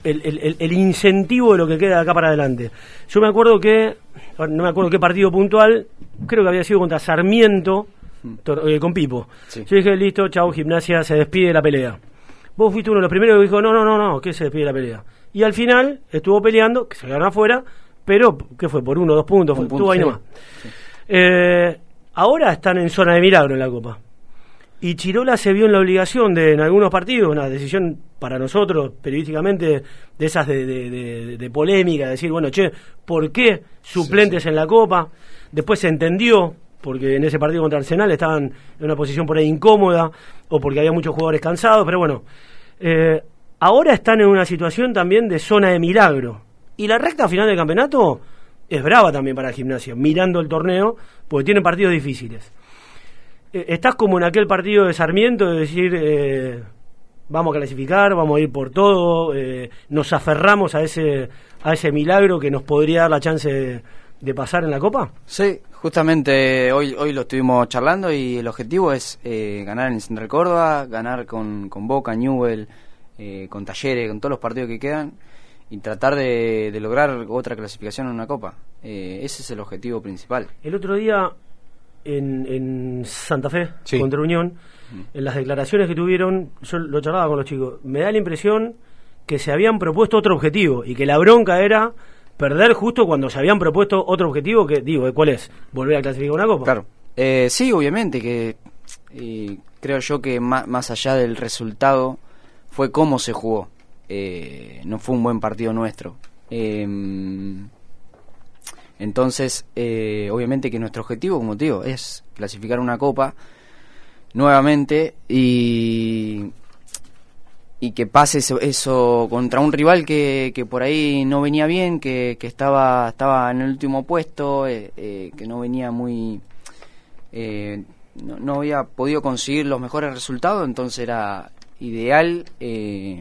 el, el, el incentivo de lo que queda de acá para adelante. Yo me acuerdo que, no me acuerdo qué partido puntual, creo que había sido contra Sarmiento, tor, eh, con Pipo. Sí. Yo dije, listo, chau, Gimnasia se despide de la pelea. Vos fuiste uno de los primeros que dijo, no, no, no, no, que se despide de la pelea. Y al final estuvo peleando, que se quedaron afuera, pero, ¿qué fue? Por uno o dos puntos, fue, punto, estuvo ahí sí. nomás. Sí. Eh, ahora están en zona de milagro en la Copa. Y Chirola se vio en la obligación de, en algunos partidos, una decisión para nosotros, periodísticamente, de esas de, de, de, de polémica, decir, bueno, che, ¿por qué suplentes sí, sí. en la Copa? Después se entendió, porque en ese partido contra Arsenal estaban en una posición por ahí incómoda, o porque había muchos jugadores cansados, pero bueno, eh, ahora están en una situación también de zona de milagro. Y la recta final del campeonato es brava también para Gimnasia, mirando el torneo, porque tienen partidos difíciles. Estás como en aquel partido de Sarmiento de decir, eh, vamos a clasificar, vamos a ir por todo, eh, nos aferramos a ese a ese milagro que nos podría dar la chance de, de pasar en la Copa. Sí, justamente hoy hoy lo estuvimos charlando y el objetivo es eh, ganar en Central Córdoba, ganar con, con Boca, Newell, eh, con Talleres, con todos los partidos que quedan y tratar de, de lograr otra clasificación en una Copa. Eh, ese es el objetivo principal. El otro día... En, en Santa Fe, sí. contra Unión, en las declaraciones que tuvieron, yo lo charlaba con los chicos, me da la impresión que se habían propuesto otro objetivo y que la bronca era perder justo cuando se habían propuesto otro objetivo que, digo, ¿cuál es? ¿Volver a clasificar una Copa? Claro, eh, sí, obviamente, que eh, creo yo que más, más allá del resultado fue cómo se jugó, eh, no fue un buen partido nuestro. Eh, Entonces, eh, obviamente que nuestro objetivo, como te digo, es clasificar una Copa nuevamente y, y que pase eso, eso contra un rival que, que por ahí no venía bien, que, que estaba estaba en el último puesto, eh, eh, que no venía muy... Eh, no, no había podido conseguir los mejores resultados, entonces era ideal eh,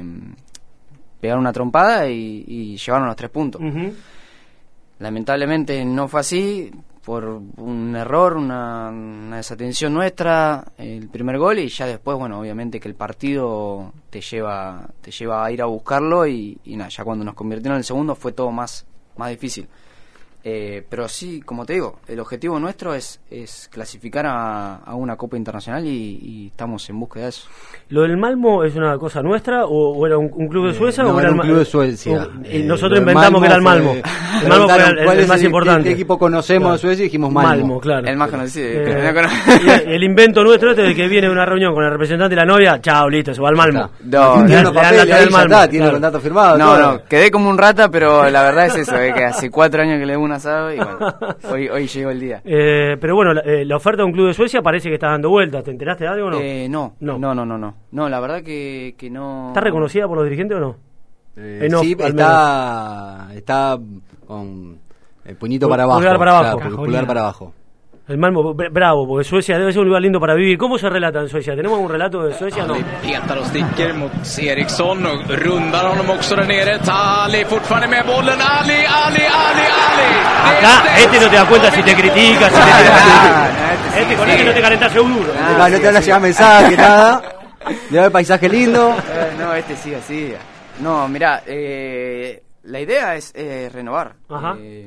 pegar una trompada y, y llevarnos los tres puntos. Uh-huh. Lamentablemente no fue así, por un error, una, una desatención nuestra, el primer gol, y ya después, bueno, obviamente que el partido te lleva te lleva a ir a buscarlo y, y nada, ya cuando nos convirtieron en el segundo fue todo más, más difícil. Eh, pero sí, como te digo, el objetivo nuestro es, es clasificar a, a una Copa Internacional y, y estamos en búsqueda de eso. ¿Lo del Malmo es una cosa nuestra o, o era un, un club de Suecia? Eh, no, o era era un club de Suecia. O, eh, nosotros inventamos que era el Malmo. Fue, el Malmo fue el, el, el más importante. ¿Qué equipo conocemos claro. de Suecia? Y dijimos Malmo. Malmo, claro. El más conocido. Eh, el invento nuestro este de que viene una reunión con el representante y la novia, chao, listo, se va al Malmo. No, no, tiene los papeles, ahí ya está, tiene el contrato firmado. No, no, quedé como un rata, pero la verdad es eso, que hace cuatro años que le debo un asado y bueno. Hoy, hoy llegó el día. Eh, pero bueno, la, eh, la oferta de un club de Suecia parece que está dando vueltas. ¿Te enteraste de algo o no? Eh, no, no, no, no, no, no. No, la verdad que, que no. ¿Está reconocida por los dirigentes o no? Eh, no sí, está, está con el puñito para abajo. Pulgar para abajo. Claro, pulgar para abajo. El Malmo, bravo, porque Suecia debe ser un lugar lindo para vivir. ¿Cómo se relata en Suecia? ¿Tenemos un relato de Suecia? No. Petar och sticker mot Eriksson och rundar honom också där nere. Tali fortfarande med bollen. Ali, Ali, Ali, Ali. Acá, este no te das cuenta si te critica, si te critica. Este con este no te calentás seguro. No, no te van a llevar mensaje, nada. Le da el paisaje lindo. Eh, no, este sí, así. No, mirá, eh, la idea es eh, renovar. Ajá. Eh,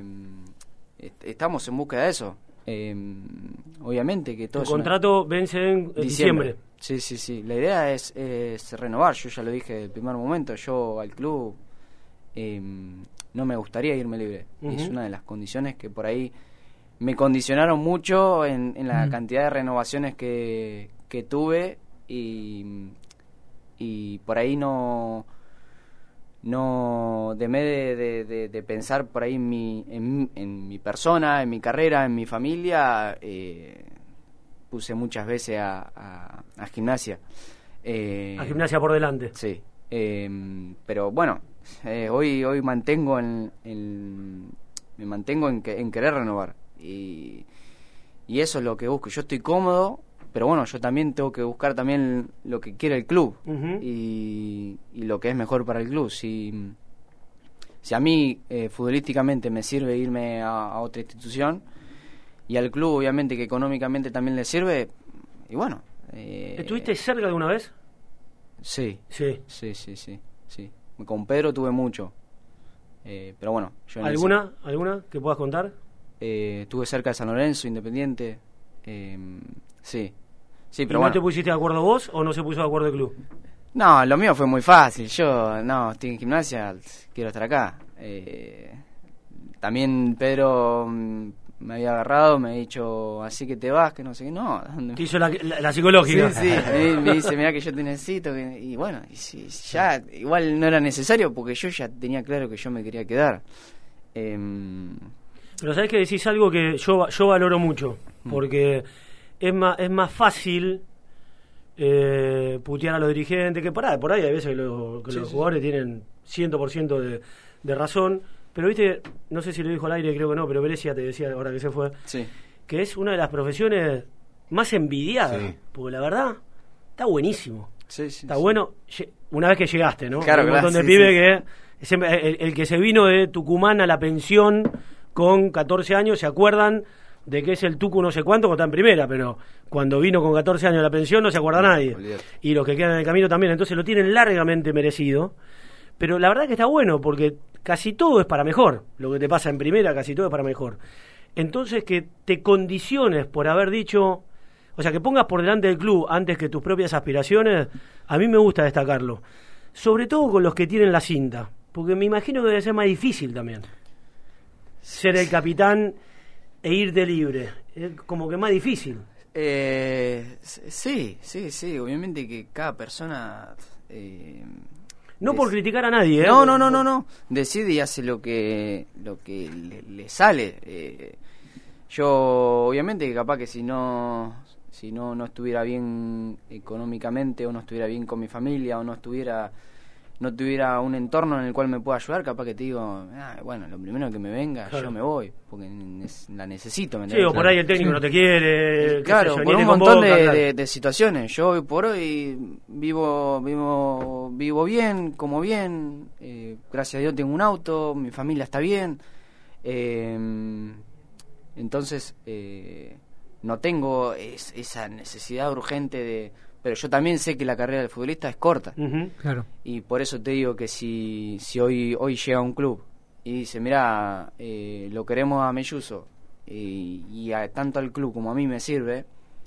estamos en búsqueda de eso. Eh, obviamente que todo el contrato una... vence en diciembre. diciembre. Sí, sí, sí. La idea es, es renovar. Yo ya lo dije desde el primer momento. Yo al club eh, no me gustaría irme libre. Uh-huh. Es una de las condiciones que por ahí me condicionaron mucho en, en la uh-huh. cantidad de renovaciones que, que tuve y, y por ahí no... no dejé de, de, de, de pensar por ahí en mi, en, en mi persona, en mi carrera, en mi familia. Eh, puse muchas veces a, a, a Gimnasia. Eh, a Gimnasia por delante. Sí. Eh, pero bueno, eh, hoy hoy mantengo en, en me mantengo en, que, en querer renovar y, y eso es lo que busco. Yo estoy cómodo, pero bueno, yo también tengo que buscar también lo que quiere el club uh-huh. y, y lo que es mejor para el club. Si, si a mí eh, futbolísticamente me sirve irme a, a otra institución y al club obviamente que económicamente también le sirve, y bueno. Eh, ¿Estuviste cerca de una vez? Sí, sí, sí, sí, sí, sí. con Pedro tuve mucho. Eh, pero bueno, yo en ¿Alguna, ese, ¿Alguna que puedas contar? Eh, estuve cerca de San Lorenzo, Independiente. Eh, sí. sí pero ¿Y no bueno. te pusiste de acuerdo vos o no se puso de acuerdo el club? No, lo mío fue muy fácil. Yo, no, estoy en Gimnasia, quiero estar acá. Eh, también Pedro mm, me había agarrado, me ha dicho, así que te vas, que no sé qué, no. Te hizo la, la, la psicológica. Sí, sí, me, me dice, mirá que yo te necesito, que, y bueno, y si, ya igual no era necesario porque yo ya tenía claro que yo me quería quedar. Eh, Pero sabés que decís algo que yo, yo valoro mucho, porque es más, es más fácil eh, putear a los dirigentes, que por ahí, por ahí hay veces que, lo, que sí, los sí, jugadores sí. tienen cien por ciento de, de razón. Pero viste, no sé si lo dijo al aire, creo que no, pero Brescia te decía ahora que se fue, sí. que es una de las profesiones más envidiadas, sí. porque la verdad está buenísimo. Sí, sí, está sí. bueno una vez que llegaste, ¿no? Claro, Hay un claro, montón de sí, pibes sí. que el, el que se vino de Tucumán a la pensión con catorce años se acuerdan de que es el Tucu no sé cuánto cuando está en primera, pero cuando vino con catorce años a la pensión no se acuerda no, nadie. Olvidate. Y los que quedan en el camino también, entonces lo tienen largamente merecido. Pero la verdad que está bueno porque casi todo es para mejor. Lo que te pasa en primera, casi todo es para mejor. Entonces que te condiciones por haber dicho, o sea, que pongas por delante del club antes que tus propias aspiraciones, a mí me gusta destacarlo. Sobre todo con los que tienen la cinta, porque me imagino que debe ser más difícil también ser el capitán e irte libre. Es como que más difícil. Eh, sí, sí, sí. Obviamente que cada persona... Eh, No por criticar a nadie, ¿eh? No, no, no, no, no. Decide y hace lo que lo que le, le sale. Eh, yo, obviamente, que capaz que si no si no no estuviera bien económicamente o no estuviera bien con mi familia o no estuviera no tuviera un entorno en el cual me pueda ayudar, capaz que te digo, ah, bueno, lo primero que me venga, claro. yo me voy, porque la necesito. ¿Me sí, o por ahí el técnico sí. no te quiere. Claro, yo, por un montón de, claro. de, de situaciones. Yo hoy por hoy vivo vivo vivo bien, como bien, eh, gracias a Dios tengo un auto, mi familia está bien, eh, entonces eh, no tengo es, esa necesidad urgente de... Pero yo también sé que la carrera del futbolista es corta. Uh-huh. Claro. Y por eso te digo que si si hoy hoy llega un club y dice, mirá, eh, lo queremos a Melluso, y, y a, tanto al club como a mí me sirve,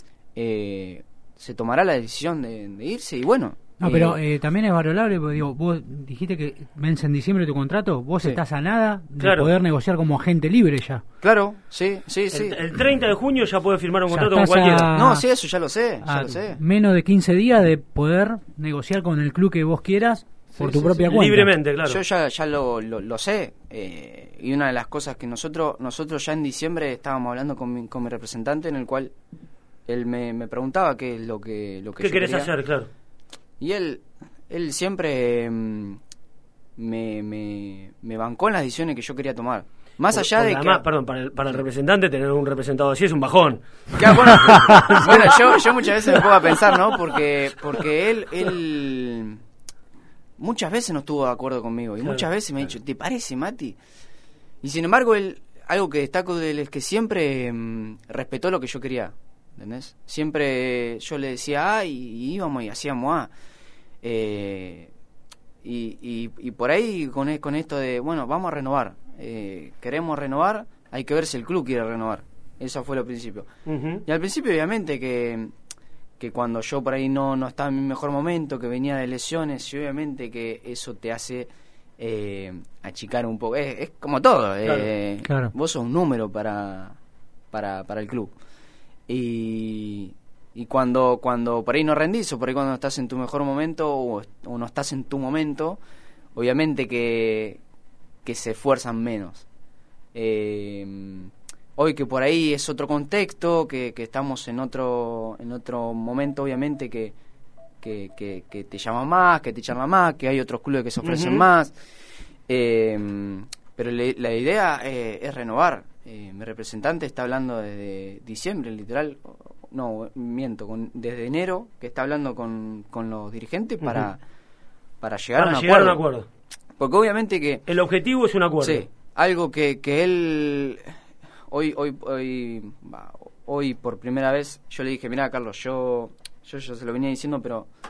eh, se tomará la decisión de, de irse y bueno. No, eh, pero eh, también es valorable, porque digo, vos dijiste que vence en diciembre tu contrato, vos sí. estás a nada de claro. poder negociar como agente libre ya. Claro, sí, sí, sí. El, el treinta de junio ya puedes firmar un ya contrato con cualquiera. A, no, sí, eso ya lo sé, ya lo sé. Menos de quince días de poder negociar con el club que vos quieras por sí, tu sí, propia sí. cuenta. Libremente, claro. Yo ya, ya lo, lo, lo sé, eh, y una de las cosas que nosotros nosotros ya en diciembre estábamos hablando con mi, con mi representante, en el cual él me, me preguntaba qué es lo que, lo que ¿Qué yo querés quería. hacer, claro? Y él... Él siempre mmm, me, me, me bancó en las decisiones que yo quería tomar. Más por, allá por de además, que... Perdón, para el, para el representante tener un representado así es un bajón. Ya, bueno, bueno yo, yo muchas veces me pongo a pensar, ¿no? Porque porque él él muchas veces no estuvo de acuerdo conmigo. Y claro, muchas veces me ha dicho, ¿te parece, Mati? Y sin embargo, él algo que destaco de él es que siempre mmm, respetó lo que yo quería. ¿Entendés? Siempre yo le decía A y, y íbamos y hacíamos A. Eh, y, y, y por ahí con, con esto de bueno, vamos a renovar, eh, queremos renovar, hay que ver si el club quiere renovar. Eso fue lo principio. Uh-huh. Y al principio obviamente que que cuando yo por ahí no, no estaba en mi mejor momento, que venía de lesiones, y obviamente que eso te hace eh, achicar un poco, es, es como todo, eh, claro, claro. Vos sos un número para para, para el club. Y Y cuando cuando por ahí no rendís o por ahí cuando estás en tu mejor momento o, o no estás en tu momento, obviamente que, que se esfuerzan menos. Eh, hoy que por ahí es otro contexto, que, que estamos en otro en otro momento, obviamente que, que, que, que te llaman más, que te charlan más, que hay otros clubes que se ofrecen uh-huh. más. Eh, pero le, la idea eh, es renovar. Eh, mi representante está hablando desde diciembre, literal... No, miento, con, desde enero que está hablando con, con los dirigentes para, uh-huh. para llegar, para a, un llegar acuerdo. a un acuerdo. Porque obviamente que... El objetivo es un acuerdo. Sí, algo que, que él... Hoy, hoy, hoy, hoy por primera vez yo le dije, mirá Carlos, yo, yo, yo se lo venía diciendo, pero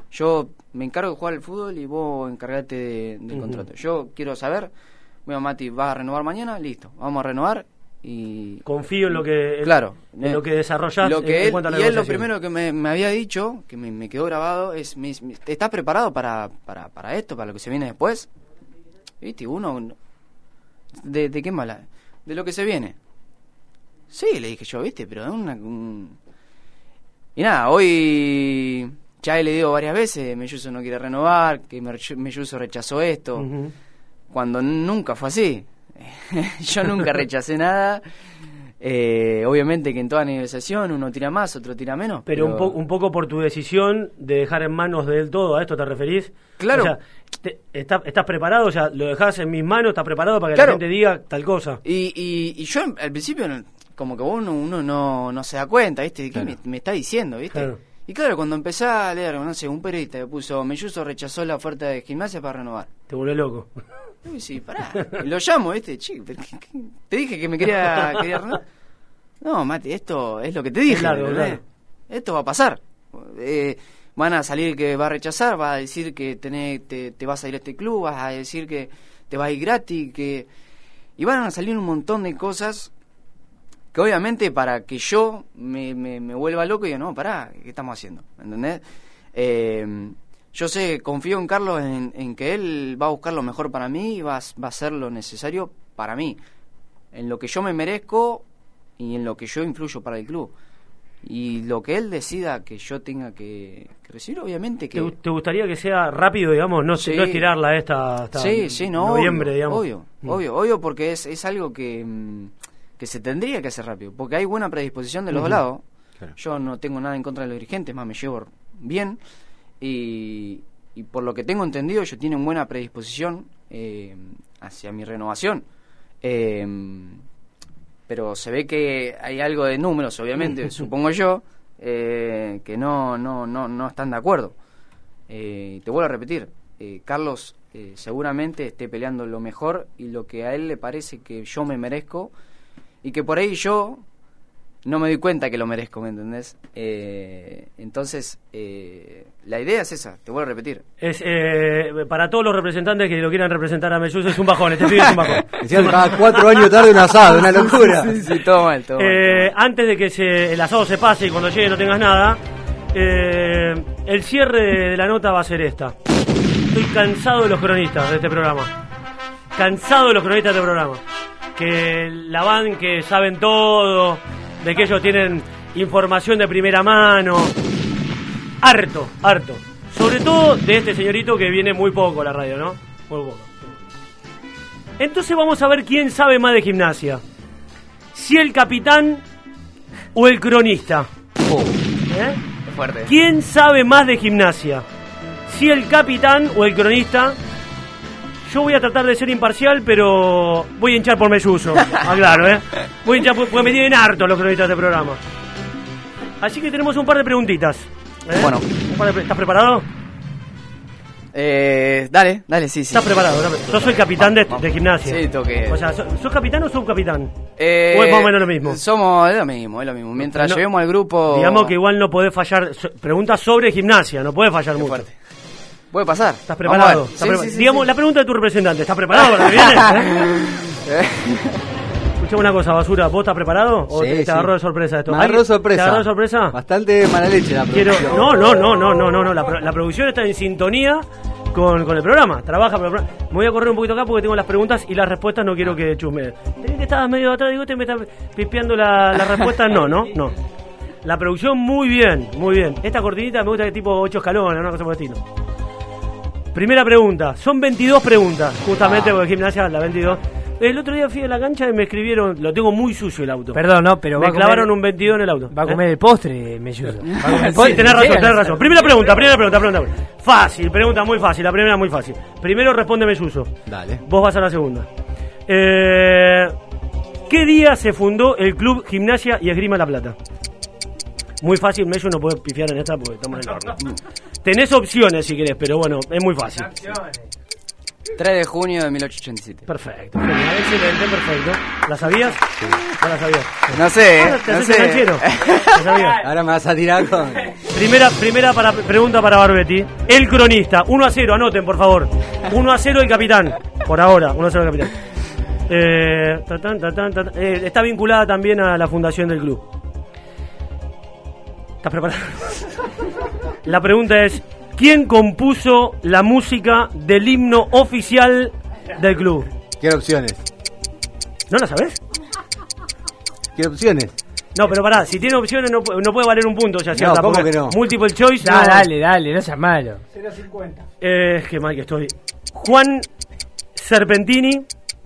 Yo me encargo de jugar al fútbol y vos encargate de, del uh-huh. contrato. Yo quiero saber, bueno, Mati, ¿vas a renovar mañana? Listo, vamos a renovar y... Confío en lo que claro, en eh, lo que desarrollás. Lo que en él, cuanto a la y él lo primero que me, me había dicho, que me, me quedó grabado, es, me, me, ¿estás preparado para, para, para esto, para lo que se viene después? ¿Viste? Uno... ¿De, de qué mala? De lo que se viene. Sí, le dije yo, ¿viste? Pero es una... Un... Y nada, hoy... Ya le digo varias veces, Melluso no quiere renovar, que Melluso rechazó esto, uh-huh. cuando nunca fue así. Yo nunca rechacé nada. Eh, obviamente que en toda negociación uno tira más, otro tira menos. Pero, pero... Un, po- un poco por tu decisión de dejar en manos de él todo, ¿a esto te referís? Claro. O sea, te, está, ¿estás preparado? O sea, ¿lo dejás en mis manos? ¿Estás preparado para que claro. la gente diga tal cosa? Y, y, y yo al principio, como que uno, uno no, no se da cuenta, ¿viste? ¿Qué claro. me, me está diciendo, viste? Claro. Y claro, cuando empecé a leer, no sé, un periodista que puso Melluso rechazó la oferta de Gimnasia para renovar. Te volvió loco. Y sí, pará. Y lo llamo, ¿viste? Che, te dije que me quería, quería renovar. No, Mati, esto es lo que te dije. Claro, claro. Esto va a pasar. Eh, van a salir que va a rechazar, va a decir que tenés, te, te vas a ir a este club, vas a decir que te vas a ir gratis, que... Y van a salir un montón de cosas que obviamente para que yo me, me, me vuelva loco y digo, no, pará, ¿qué estamos haciendo? ¿Entendés? Eh, yo sé, confío en Carlos en, en que él va a buscar lo mejor para mí y va, va a hacer lo necesario para mí, en lo que yo me merezco y en lo que yo influyo para el club. Y lo que él decida que yo tenga que, que recibir, obviamente que... ¿Te, ¿Te gustaría que sea rápido, digamos? No, sí. no estirarla esta hasta sí, sí, no, noviembre, obvio, digamos. Obvio, mm. obvio, obvio, porque es, es algo que... que se tendría que hacer rápido, porque hay buena predisposición de los uh-huh. dos lados. Claro. Yo no tengo nada en contra de los dirigentes, más me llevo bien, y, y por lo que tengo entendido, ellos tienen buena predisposición eh, hacia mi renovación. Eh, pero se ve que hay algo de números, obviamente, supongo yo, eh, que no, no, no, no están de acuerdo. Eh, te vuelvo a repetir, eh, Carlos eh, seguramente esté peleando lo mejor y lo que a él le parece que yo me merezco, y que por ahí yo no me doy cuenta que lo merezco, ¿me entendés? Eh, entonces, eh, la idea es esa, te vuelvo a repetir. Es eh, para todos los representantes que lo quieran representar a Melluso, es un bajón, este pibe es un bajón. Decían cada cuatro años tarde un asado, una locura. Sí, sí, todo mal, todo mal. Eh, antes de que se, el asado se pase y cuando llegue no tengas nada, eh, el cierre de, de la nota va a ser esta. Estoy cansado de los cronistas de este programa. Cansado de los cronistas de este programa. Que la van, que saben todo, de que ellos tienen información de primera mano. Harto, harto. Sobre todo de este señorito que viene muy poco a la radio, ¿no? Muy poco. Entonces vamos a ver quién sabe más de Gimnasia. Si el capitán o el cronista. Oh. ¿Eh? Fuerte. ¿Quién sabe más de Gimnasia? Si el capitán o el cronista. Yo voy a tratar de ser imparcial, pero voy a hinchar por Melluso. Ah, claro, ¿eh? Voy a hinchar porque me tienen harto los cronistas de programa. Así que tenemos un par de preguntitas. ¿eh? Bueno. Un par de pre- ¿Estás preparado? Eh, dale, dale, sí, sí. ¿Estás preparado? Yo soy capitán de, de Gimnasia. Sí, toque. O sea, ¿sos capitán o subcapitán? Eh, ¿O es más o menos lo mismo? Somos, es lo mismo, es lo mismo. Mientras no, lleguemos al grupo... Digamos que igual no podés fallar. Preguntas sobre Gimnasia, no podés fallar Qué mucho. Fuerte. Puede pasar. ¿Estás preparado? ¿Estás sí, preparado? Sí, sí, Digamos, sí. la pregunta de tu representante. ¿Estás preparado para lo que viene? ¿Eh? Escuchame una cosa, Basura. ¿Vos estás preparado? ¿O sí, te, te sí. agarró de sorpresa esto? Me agarró de sorpresa. ¿Te agarró de sorpresa? Bastante mala leche la Quiero... producción. No, no, no, no, no, no, no. La, la producción está en sintonía con, con el programa. Trabaja con el programa. Me voy a correr un poquito acá porque tengo las preguntas y las respuestas no quiero que chusme. Tenés que estabas medio atrás, digo, usted me está pispeando la, la respuesta. No, no, no. La producción muy bien, muy bien. Esta cortinita me gusta de tipo ocho escalones, una cosa por el estilo. Primera pregunta, son veintidós preguntas, justamente ah. porque Gimnasia la veintidós. El otro día fui a la cancha y me escribieron, lo tengo muy sucio el auto. Perdón, no, pero me va clavaron comer, un veintidós en el auto. Va a comer ¿eh? el postre, Melluso. Sí, tenés razón, tenés razón. Primera pregunta, primera pregunta, pregunta. Fácil, pregunta muy fácil, la primera muy fácil. Primero responde Melluso. Dale. Vos vas a la segunda. Eh, ¿Qué día se fundó el Club Gimnasia y Esgrima La Plata? Muy fácil, Mello, no puedes pifiar en esta porque estamos en el horno. Tenés opciones si querés, pero bueno, es muy fácil. tres de junio de mil ochocientos ochenta y siete. Perfecto, genial, excelente, perfecto. ¿La sabías? Sí. ¿No la sabías? No sé, ah, ¿te no haces sé. ranchero? ¿La sabías? Ahora me vas a tirar con... Primera, primera para, pregunta para Barbetti. El cronista, uno a cero, anoten por favor. uno a cero el capitán, por ahora, uno a cero el capitán. Eh, tatán, tatán, tatán. Eh, está vinculada también a la fundación del club. ¿Estás preparado? La pregunta es, ¿quién compuso la música del himno oficial del club? Quiero opciones. ¿No la sabés? Quiero opciones. No, pero pará, si tiene opciones no, pu- no puede valer un punto, ya No, cierta. ¿cómo porque que no? Multiple choice. No, no. dale, dale, no seas malo. cero cincuenta. Eh, qué mal que estoy. Juan Serpentini,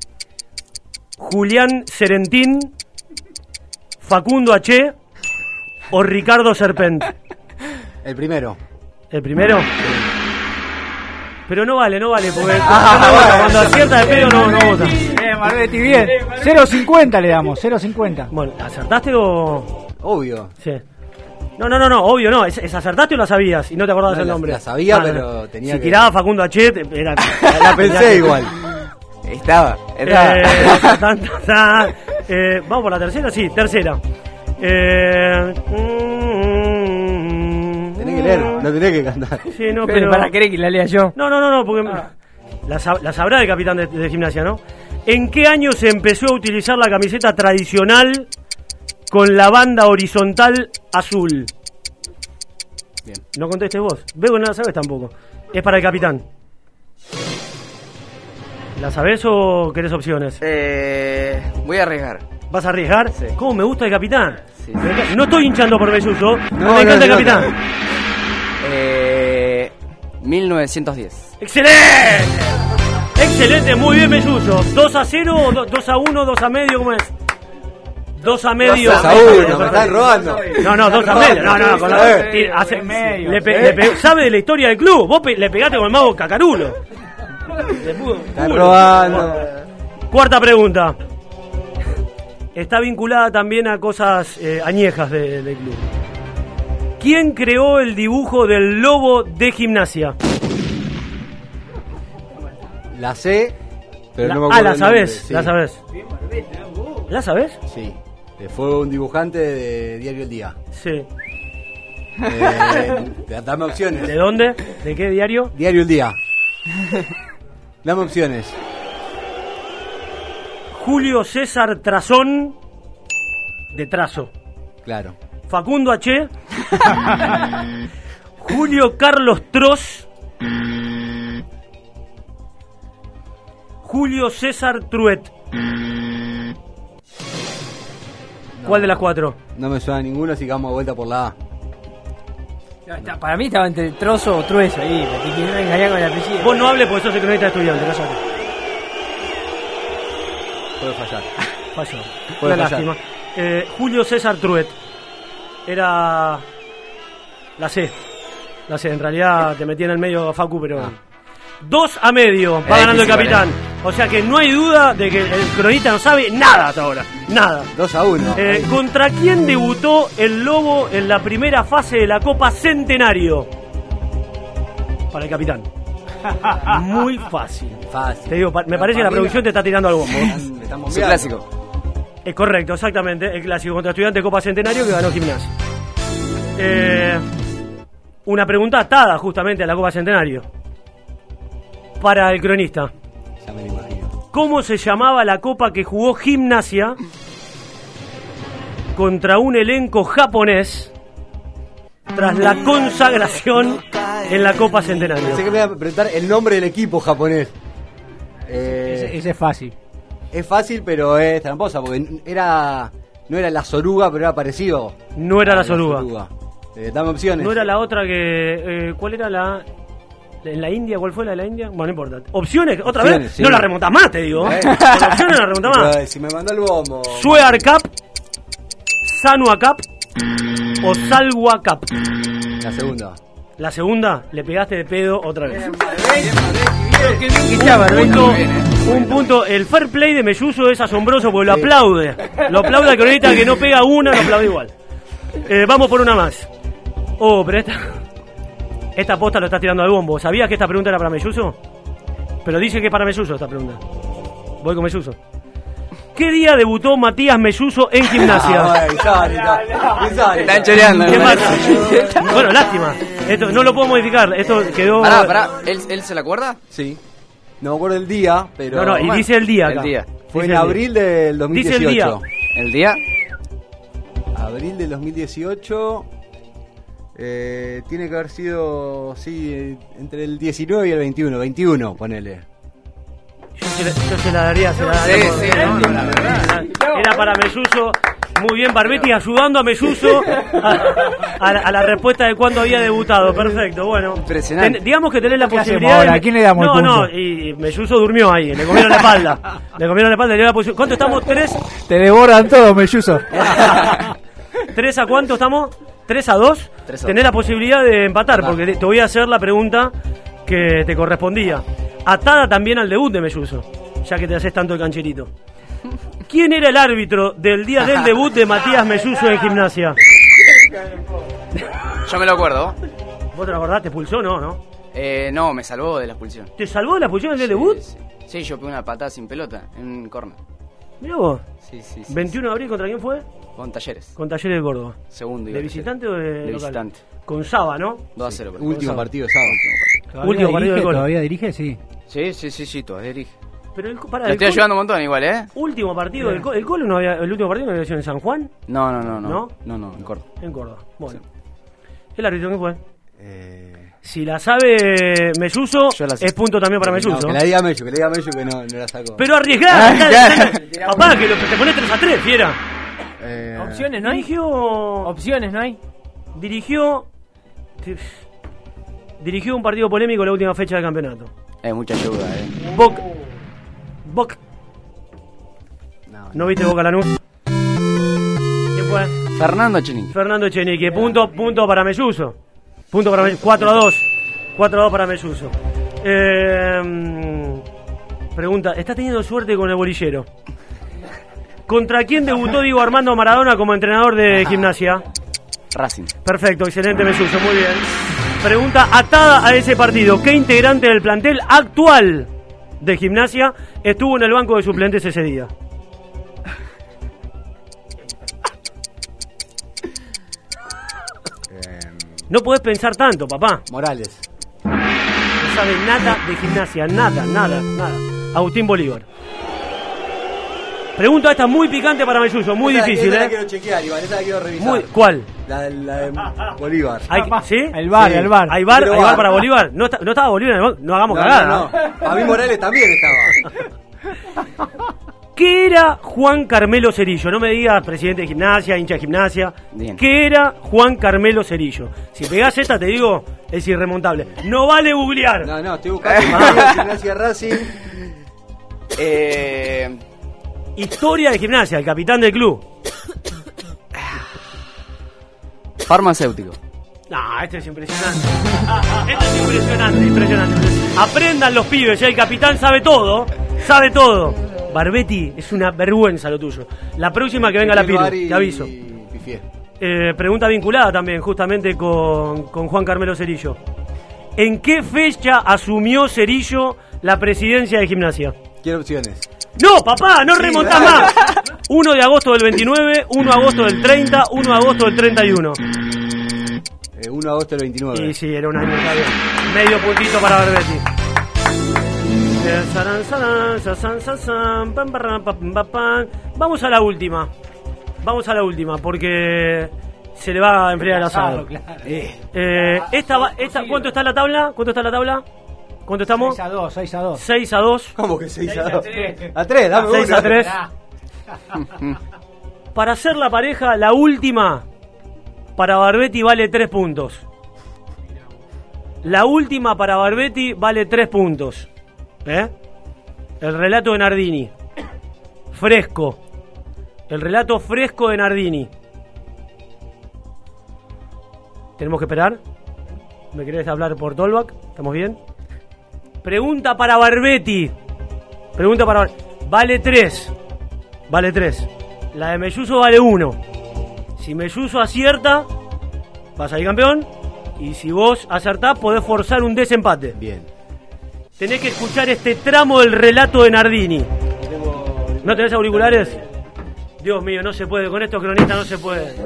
Julián Serentín, Facundo H. o Ricardo Serpent. El primero. ¿El primero? Pero no vale, no vale, porque Ah, no vota. bueno. Cuando acierta de pedo no, no vota. Bien, Barbetti, bien. cero cincuenta le damos, cero cincuenta. Bueno, ¿acertaste o...? Obvio. Sí. No, no, no, no, obvio no. ¿Es, es acertaste o la sabías? Y no te acordabas No, el la- nombre. la sabía, Ah, no, pero no. tenía Si que- tiraba Facundo H, te- era... La pensé igual. Estaba, estaba. Eh, tan, tan, eh, Vamos por la tercera, sí, tercera. Eh, mm, Tenés que leer, no tenés que cantar. Sí, no, Pero pero... para querer que la lea yo. No, no, no, no, porque la, sab- la sabrá el capitán de, de gimnasia, ¿no? ¿En qué año se empezó a utilizar la camiseta tradicional con la banda horizontal azul? Bien. No contestes vos. Veo que no la sabes tampoco. Es para el capitán. ¿La sabés o querés opciones? Eh, voy a arriesgar. ¿Vas a arriesgar? Sí. ¿Cómo me gusta el capitán? Sí. Me encanta- No estoy hinchando por Belluso, No, me encanta no, el no, capitán. no. Eh, mil novecientos diez. ¡Excelente! Excelente, muy bien Belluso. ¿dos a cero o dos a uno, dos a medio? ¿Cómo es? dos a medio. dos a uno, me están robando. No, no, dos a medio. No, no, con la, Eh, hace- medio. le pe- le pe- sabe de la historia del club. Vos pe- le pegaste con el mago Cacarulo. Le pudo- Están culo. robando. Cuarta pregunta. Está vinculada también a cosas eh, añejas de- del club. ¿Quién creó el dibujo del lobo de gimnasia? La sé, pero La- no me ah, acuerdo. la el nombre, sabés, sí. la sabés. ¿La sabés? Sí. Eh, Fue un dibujante de Diario El Día. Sí. Eh, dame opciones. ¿De dónde? ¿De qué diario? Diario El Día. Dame opciones. Julio César Trazón, de Trazo. Claro. Facundo H. Julio Carlos Troz. Julio César Truet. ¿Cuál de las cuatro? No me suena ninguno, así que vamos de vuelta por la A. No, está- para mí estaba entre trozo o truezo ahí. Me te quiero engañar con el apellido. Vos no hables porque sos el cronista de estudiante, cállate. Puede fallar. Falló. Puede Una fallar. lástima. Eh, Julio César Truet. Era... La C. La C. En realidad te metí en el medio, Facu, pero... Ah. Dos a medio. Va Era ganando el difícil, capitán. O sea que no hay duda de que el cronista no sabe nada hasta ahora. Nada. dos a uno. Eh, ¿Contra quién debutó el Lobo en la primera fase de la Copa Centenario? Para el capitán. Muy fácil. Fácil. Te digo, pa- me parece que la producción te está tirando al bombo. Me están Su bombeando. clásico. Es correcto, exactamente. El clásico contra Estudiante Copa Centenario que ganó Gimnasia. Eh, una pregunta atada justamente a la Copa Centenario. Para el cronista. Ya me lo imagino. ¿Cómo se llamaba la copa que jugó Gimnasia contra un elenco japonés tras la consagración en la Copa Centenario? Pensé que me iba a preguntar el nombre del equipo japonés. Eh, Ese, ese es fácil. Es fácil, pero es tramposa, porque era no era la Soruga, pero era parecido. No era a la Soruga. Eh, dame opciones. No era la otra que... eh, ¿Cuál era la...? ¿En la India? ¿Cuál fue la de la India? Bueno, no importa. ¿Opciones? ¿Otra Opciones, vez? sí. No la remontás más, te digo. Eh. Con opciones la remontás más. Pero, si me mandó el bombo. Suear Cup, Sanua Cup o Salwa Cup. La segunda. La segunda, le pegaste de pedo otra vez. Qué bien que estaba, Un punto, un punto. El fair play de Melluso es asombroso porque lo Sí. aplaude. Lo aplaude al cronista que no pega una, lo aplaude igual. Eh, vamos por una más. Oh, pero esta... Esta posta lo estás tirando al bombo. ¿Sabías que esta pregunta era para Melluso? Pero dice que es para Melluso esta pregunta. Voy con Melluso. ¿Qué día debutó Matías Melluso en Gimnasia? Están choreando. ¿Qué pasa? Bueno, lástima. Esto no lo puedo modificar. Esto quedó. Pará, pará. ¿Él, ¿Él se la acuerda? Sí. No me acuerdo el día, pero. No, no, y bueno, dice el día acá. El día. Fue Dice en el abril del dos mil dieciocho. Dice el día. ¿El día? Abril del dos mil dieciocho. Eh, tiene que haber sido, sí, eh, entre el diecinueve y el veintiuno. veintiuno, ponele. Yo se la, yo se la daría, se la daría. Sí, por- sí, no, no, la verdad. Era para Melluso. Muy bien, Barbetti ayudando a Melluso a, a la, a la respuesta de cuándo había debutado. Perfecto, bueno. Impresionante. Ten- digamos que tenés la ¿Qué hacemos posibilidad. ahora? de- ¿A quién le damos No, el punto? no, y, y Melluso durmió ahí. Le comieron la espalda. Le comieron la espalda. Le dio la posición. ¿Cuánto estamos? ¿Tres? Te devoran todo, Melluso. ¿Tres a cuánto estamos? ¿Tres a dos? Tres a Tenés dos. la posibilidad de empatar, porque te te voy a hacer la pregunta que te correspondía. Atada también al debut de Melluso, ya que te haces tanto el cancherito. ¿Quién era el árbitro del día del debut de Matías Melluso en Gimnasia? Yo me lo acuerdo. ¿Vos te lo acordás? ¿Te expulsó? No, ¿no? Eh, no, me salvó de la expulsión. ¿Te salvó de la expulsión del Sí, debut? Sí. Sí, yo pegué una patada sin pelota en un corner. Mirá vos. Sí, sí, sí. veintiuno de abril, ¿contra quién fue? Con Talleres. Con Talleres de Córdoba. Segundo. ¿De visitante o de, De local? visitante. Con Saba, ¿no? dos a cero. por Último favor. partido de sábado. ¿Todavía Último partido dirige? del Colo. ¿Todavía dirige? Sí. Sí, sí, sí, sí, todavía dirige. Pero el, pará, Le el estoy Colo- ayudando un montón igual, ¿eh? Último partido del Colo. ¿El Colo no había, el último partido no había sido en San Juan? No, no, no, no. ¿No? No, no, en Córdoba. En Córdoba. Bueno. ¿El árbitro qué fue? Eh, Si la sabe Melluso, Yo la sé. es punto también para no, Melluso. que la diga Mello, que le diga Mello que no, no la sacó. Pero arriesgada. Ah, está- papá, que lo, te pones tres a tres, fiera. Eh, Opciones, ¿no hay? Dirigió. Opciones, ¿no hay? Dirigió. Dirigió un partido polémico en la última fecha del campeonato. Eh, mucha ayuda, ¿eh? Boc. Boc. no, ¿No viste Boca Lanús? ¿Quién fue? Fernando Chenique. Fernando Echenique. Punto, punto para Melluso. Punto para Melluso. cuatro a dos. cuatro a dos para Melluso. Eh, pregunta, ¿está teniendo suerte con el bolillero? ¿Contra quién debutó Diego Armando Maradona como entrenador de Gimnasia? Racing. Perfecto, excelente Melluso, muy bien. Pregunta atada a ese partido. ¿Qué integrante del plantel actual de Gimnasia estuvo en el banco de suplentes ese día? No podés pensar tanto, papá. Morales. No sabe nada de Gimnasia, nada, nada, nada. Agustín Bolívar. Pregunta esta muy picante para Melluso, muy Esa- difícil, esa la ¿eh? quiero chequear, Iván, esa la quiero revisar. Muy, ¿Cuál? La, la de Bolívar. Hay, ¿Sí? El bar, Sí. el bar. ¿Hay bar, Quiero hay bar bar. para Bolívar? ¿No, está- no estaba Bolívar en el banco? No hagamos No, cagada. no, no. A mí Morales también estaba. ¿Qué era Juan Carmelo Cerillo? No me digas presidente de Gimnasia, hincha de Gimnasia. Bien. ¿Qué era Juan Carmelo Cerillo? Si pegás esta, te digo, es irremontable. No vale googlear. No, no, estoy buscando Gimnasia, Gimnasia Racing. Eh, Historia de Gimnasia, el capitán del club. farmacéutico. No, este es impresionante. Este es impresionante, impresionante. Aprendan los pibes, ¿eh? El capitán sabe todo, sabe todo. Barbetti, es una vergüenza lo tuyo. La próxima que venga la Piru, Bar y- te aviso. pifié. Eh, pregunta vinculada también, justamente con, con Juan Carmelo Cerillo. ¿En qué fecha asumió Cerillo la presidencia de Gimnasia? Quiero opciones. No, papá, no Sí, remontás dale. más. uno de agosto del veintinueve, uno de agosto del treinta, uno de agosto del treinta y uno. Eh, uno de agosto del veintinueve. Y sí, era un año, está bien. Medio puntito para Barbetti. Eh, saran, saran, sasan, sasan, pam, parram, pam, pam, pam. Vamos a la última. Vamos a la última, porque se le va a enfriar el asado. Claro, claro. Eh, esta va, esta, ¿cuánto está la tabla? ¿Cuánto está la tabla? ¿Cuánto estamos? seis a dos, seis a dos. seis a dos. ¿Cómo que seis a dos? A tres, dame seis uno. a tres. Para hacer la pareja, la última, para Barbetti vale tres puntos. La última para Barbetti vale tres puntos. ¿Eh? El relato de Nardini. Fresco. El relato fresco de Nardini. ¿Tenemos que esperar? ¿Me querés hablar por Tolbach? ¿Estamos bien? Pregunta para Barbetti. Pregunta para Barbetti. Vale tres. Vale tres. La de Melluso vale uno. Si Melluso acierta, vas a ir campeón. Y si vos acertás, podés forzar un desempate. Bien. tenés que escuchar este tramo del relato de Nardini. ¿No tenés auriculares? Dios mío, no se puede, con estos cronistas no se puede.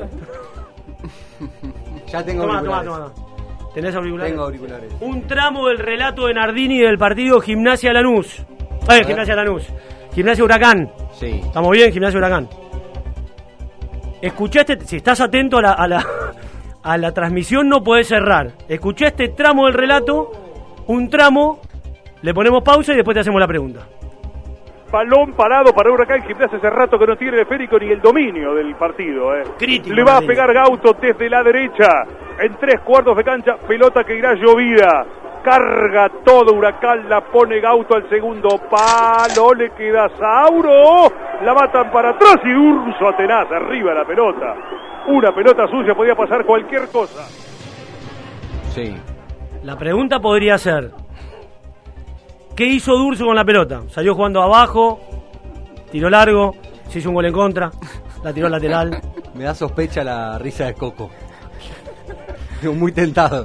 Ya tengo Tomá, auriculares. tomá, tomá. ¿Tenés auriculares? Tengo auriculares. Un tramo del relato de Nardini del partido Gimnasia Lanús. Eh, Gimnasia Lanús. Gimnasia Huracán. Sí. ¿Estamos bien? Gimnasia Huracán. Escuchaste, si estás atento a la, a la, a la transmisión no podés cerrar. Escuché este tramo del relato, un tramo, le ponemos pausa y después te hacemos la pregunta. Balón parado para Huracán. Gimnasia hace rato que no tiene el esférico ni el dominio del partido. Eh. Crítico. Le va a pegar Gauto desde la derecha. En tres cuartos de cancha, pelota que irá llovida. Carga todo Huracán, la pone Gauto al segundo palo. Le queda Sauro. La matan para atrás y Urso Atenaz arriba la pelota. Una pelota sucia, podía pasar cualquier cosa. Sí. La pregunta podría ser: ¿qué hizo Durso con la pelota? Salió jugando abajo, tiró largo, se hizo un gol en contra, la tiró al lateral. Me da sospecha la risa de Coco. Estoy muy tentado.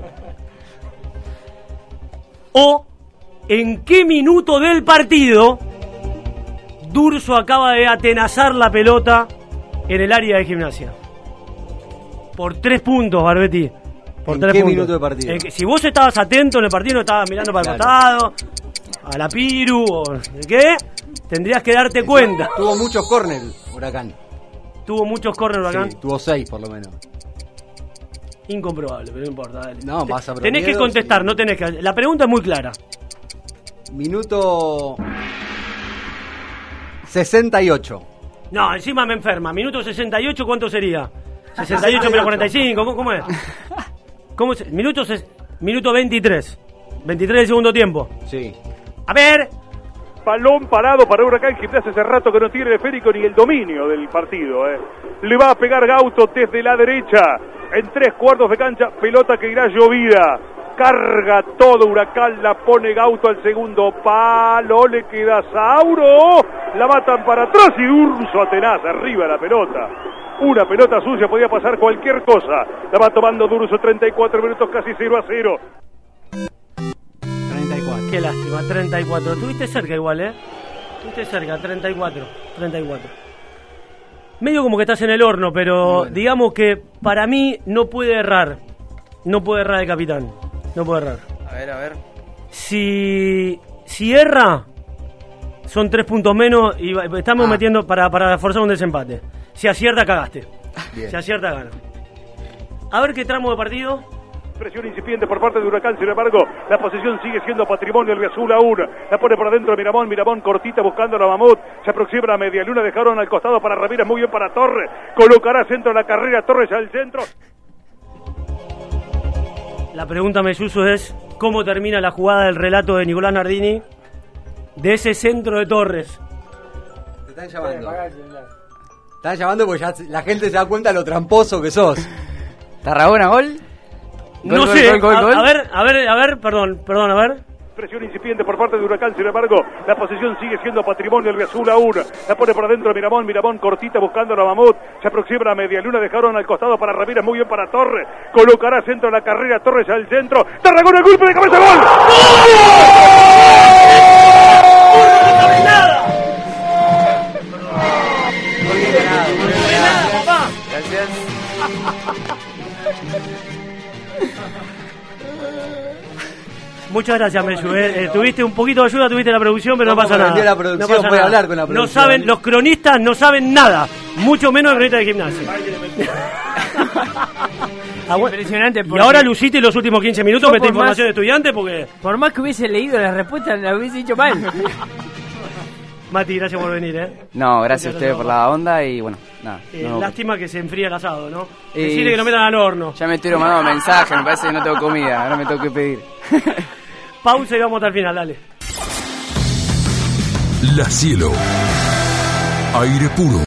O, ¿en qué minuto del partido Durso acaba de atenazar la pelota en el área de Gimnasia? Por tres puntos, Barbetti. Por ¿En tres qué puntos. minuto de partido? Eh, si vos estabas atento en el partido, no estabas mirando para el costado, a la Piru, o ¿qué? Tendrías que darte cuenta. Tuvo muchos córneres, Huracán. Tuvo muchos córneres, Huracán. Sí, tuvo seis por lo menos. Incomprobable, pero no importa. Dale. No, vas a Tenés que contestar, no tenés que... La pregunta es muy clara. Minuto sesenta y ocho. No, encima me enferma. Minuto sesenta y ocho, ¿cuánto sería? sesenta y ocho menos cuarenta y cinco, ¿cómo, cómo es? ¿Cómo es? Minuto, ses... Minuto veintitrés. veintitrés del segundo tiempo. Sí. A ver... Balón parado para Huracán. Gimnasia hace rato que no tiene el esférico ni el dominio del partido. Eh. Le va a pegar Gauto desde la derecha. En tres cuartos de cancha, pelota que irá llovida. Carga todo Huracán, la pone Gauto al segundo palo. Le queda Sauro. La matan para atrás y Urso Atenaz arriba la pelota. Una pelota sucia, podía pasar cualquier cosa. La va tomando Durso, treinta y cuatro minutos, casi cero a cero. treinta y cuatro. Qué lástima, treinta y cuatro. Estuviste cerca igual, ¿eh? Estuviste cerca, treinta y cuatro. treinta y cuatro. Medio como que estás en el horno, pero bueno, digamos que para mí no puede errar. No puede errar el capitán. No puede errar. A ver, a ver. Si, si erra, son tres puntos menos y estamos ah. metiendo para, para forzar un desempate. Si acierta, cagaste. Bien. Si acierta, gana. A ver qué tramo de partido. Presión incipiente por parte de Huracán, sin embargo, la posición sigue siendo patrimonio del Azul aún. La pone por adentro Miramón, Miramón cortita buscando a la Mamut. Se aproxima la media luna, dejaron al costado para Ramírez, muy bien para Torres. Colocará centro de la carrera, Torres al centro. La pregunta, Melluso, es ¿cómo termina la jugada del relato de Nicolás Nardini de ese centro de Torres? Te están llamando. Te están llamando porque ya la gente se da cuenta de lo tramposo que sos. ¿Tarragona gol? No gol, sé, gol, gol, a, gol. a ver, a ver, a ver, perdón, perdón, a ver. Presión incipiente por parte de Huracán, sin embargo, la posición sigue siendo patrimonio del Azul aún. La pone por adentro Miramón, Miramón cortita buscando a la Mamut. Se aproxima la media luna, dejaron al costado para Ramírez, muy bien para Torres. Colocará centro de la carrera, Torres al centro. Tarragona, el golpe de cabeza, gol. Gracias. Muchas gracias, Mellu. Eh, eh, tuviste un poquito de ayuda, tuviste la producción, pero no pasa nada. La producción, no pasa puede nada. hablar con la producción. No saben, los cronistas no saben nada, mucho menos el cronista de gimnasia. Ah, bueno. Impresionante. Y ahora luciste los últimos quince minutos, mete información más, de estudiante porque... Por más que hubiese leído las respuestas, la hubiese dicho mal. Mati, gracias por venir, ¿eh? No, gracias a ustedes por la onda y bueno, nada. Eh, no, lástima que se enfría el asado, ¿no? Eh, Decirle que no metan al horno. Ya me estoy mandando mensajes, me parece que no tengo comida, ahora me tengo que pedir. Pausa y vamos hasta el final, dale. La Cielo. Aire puro.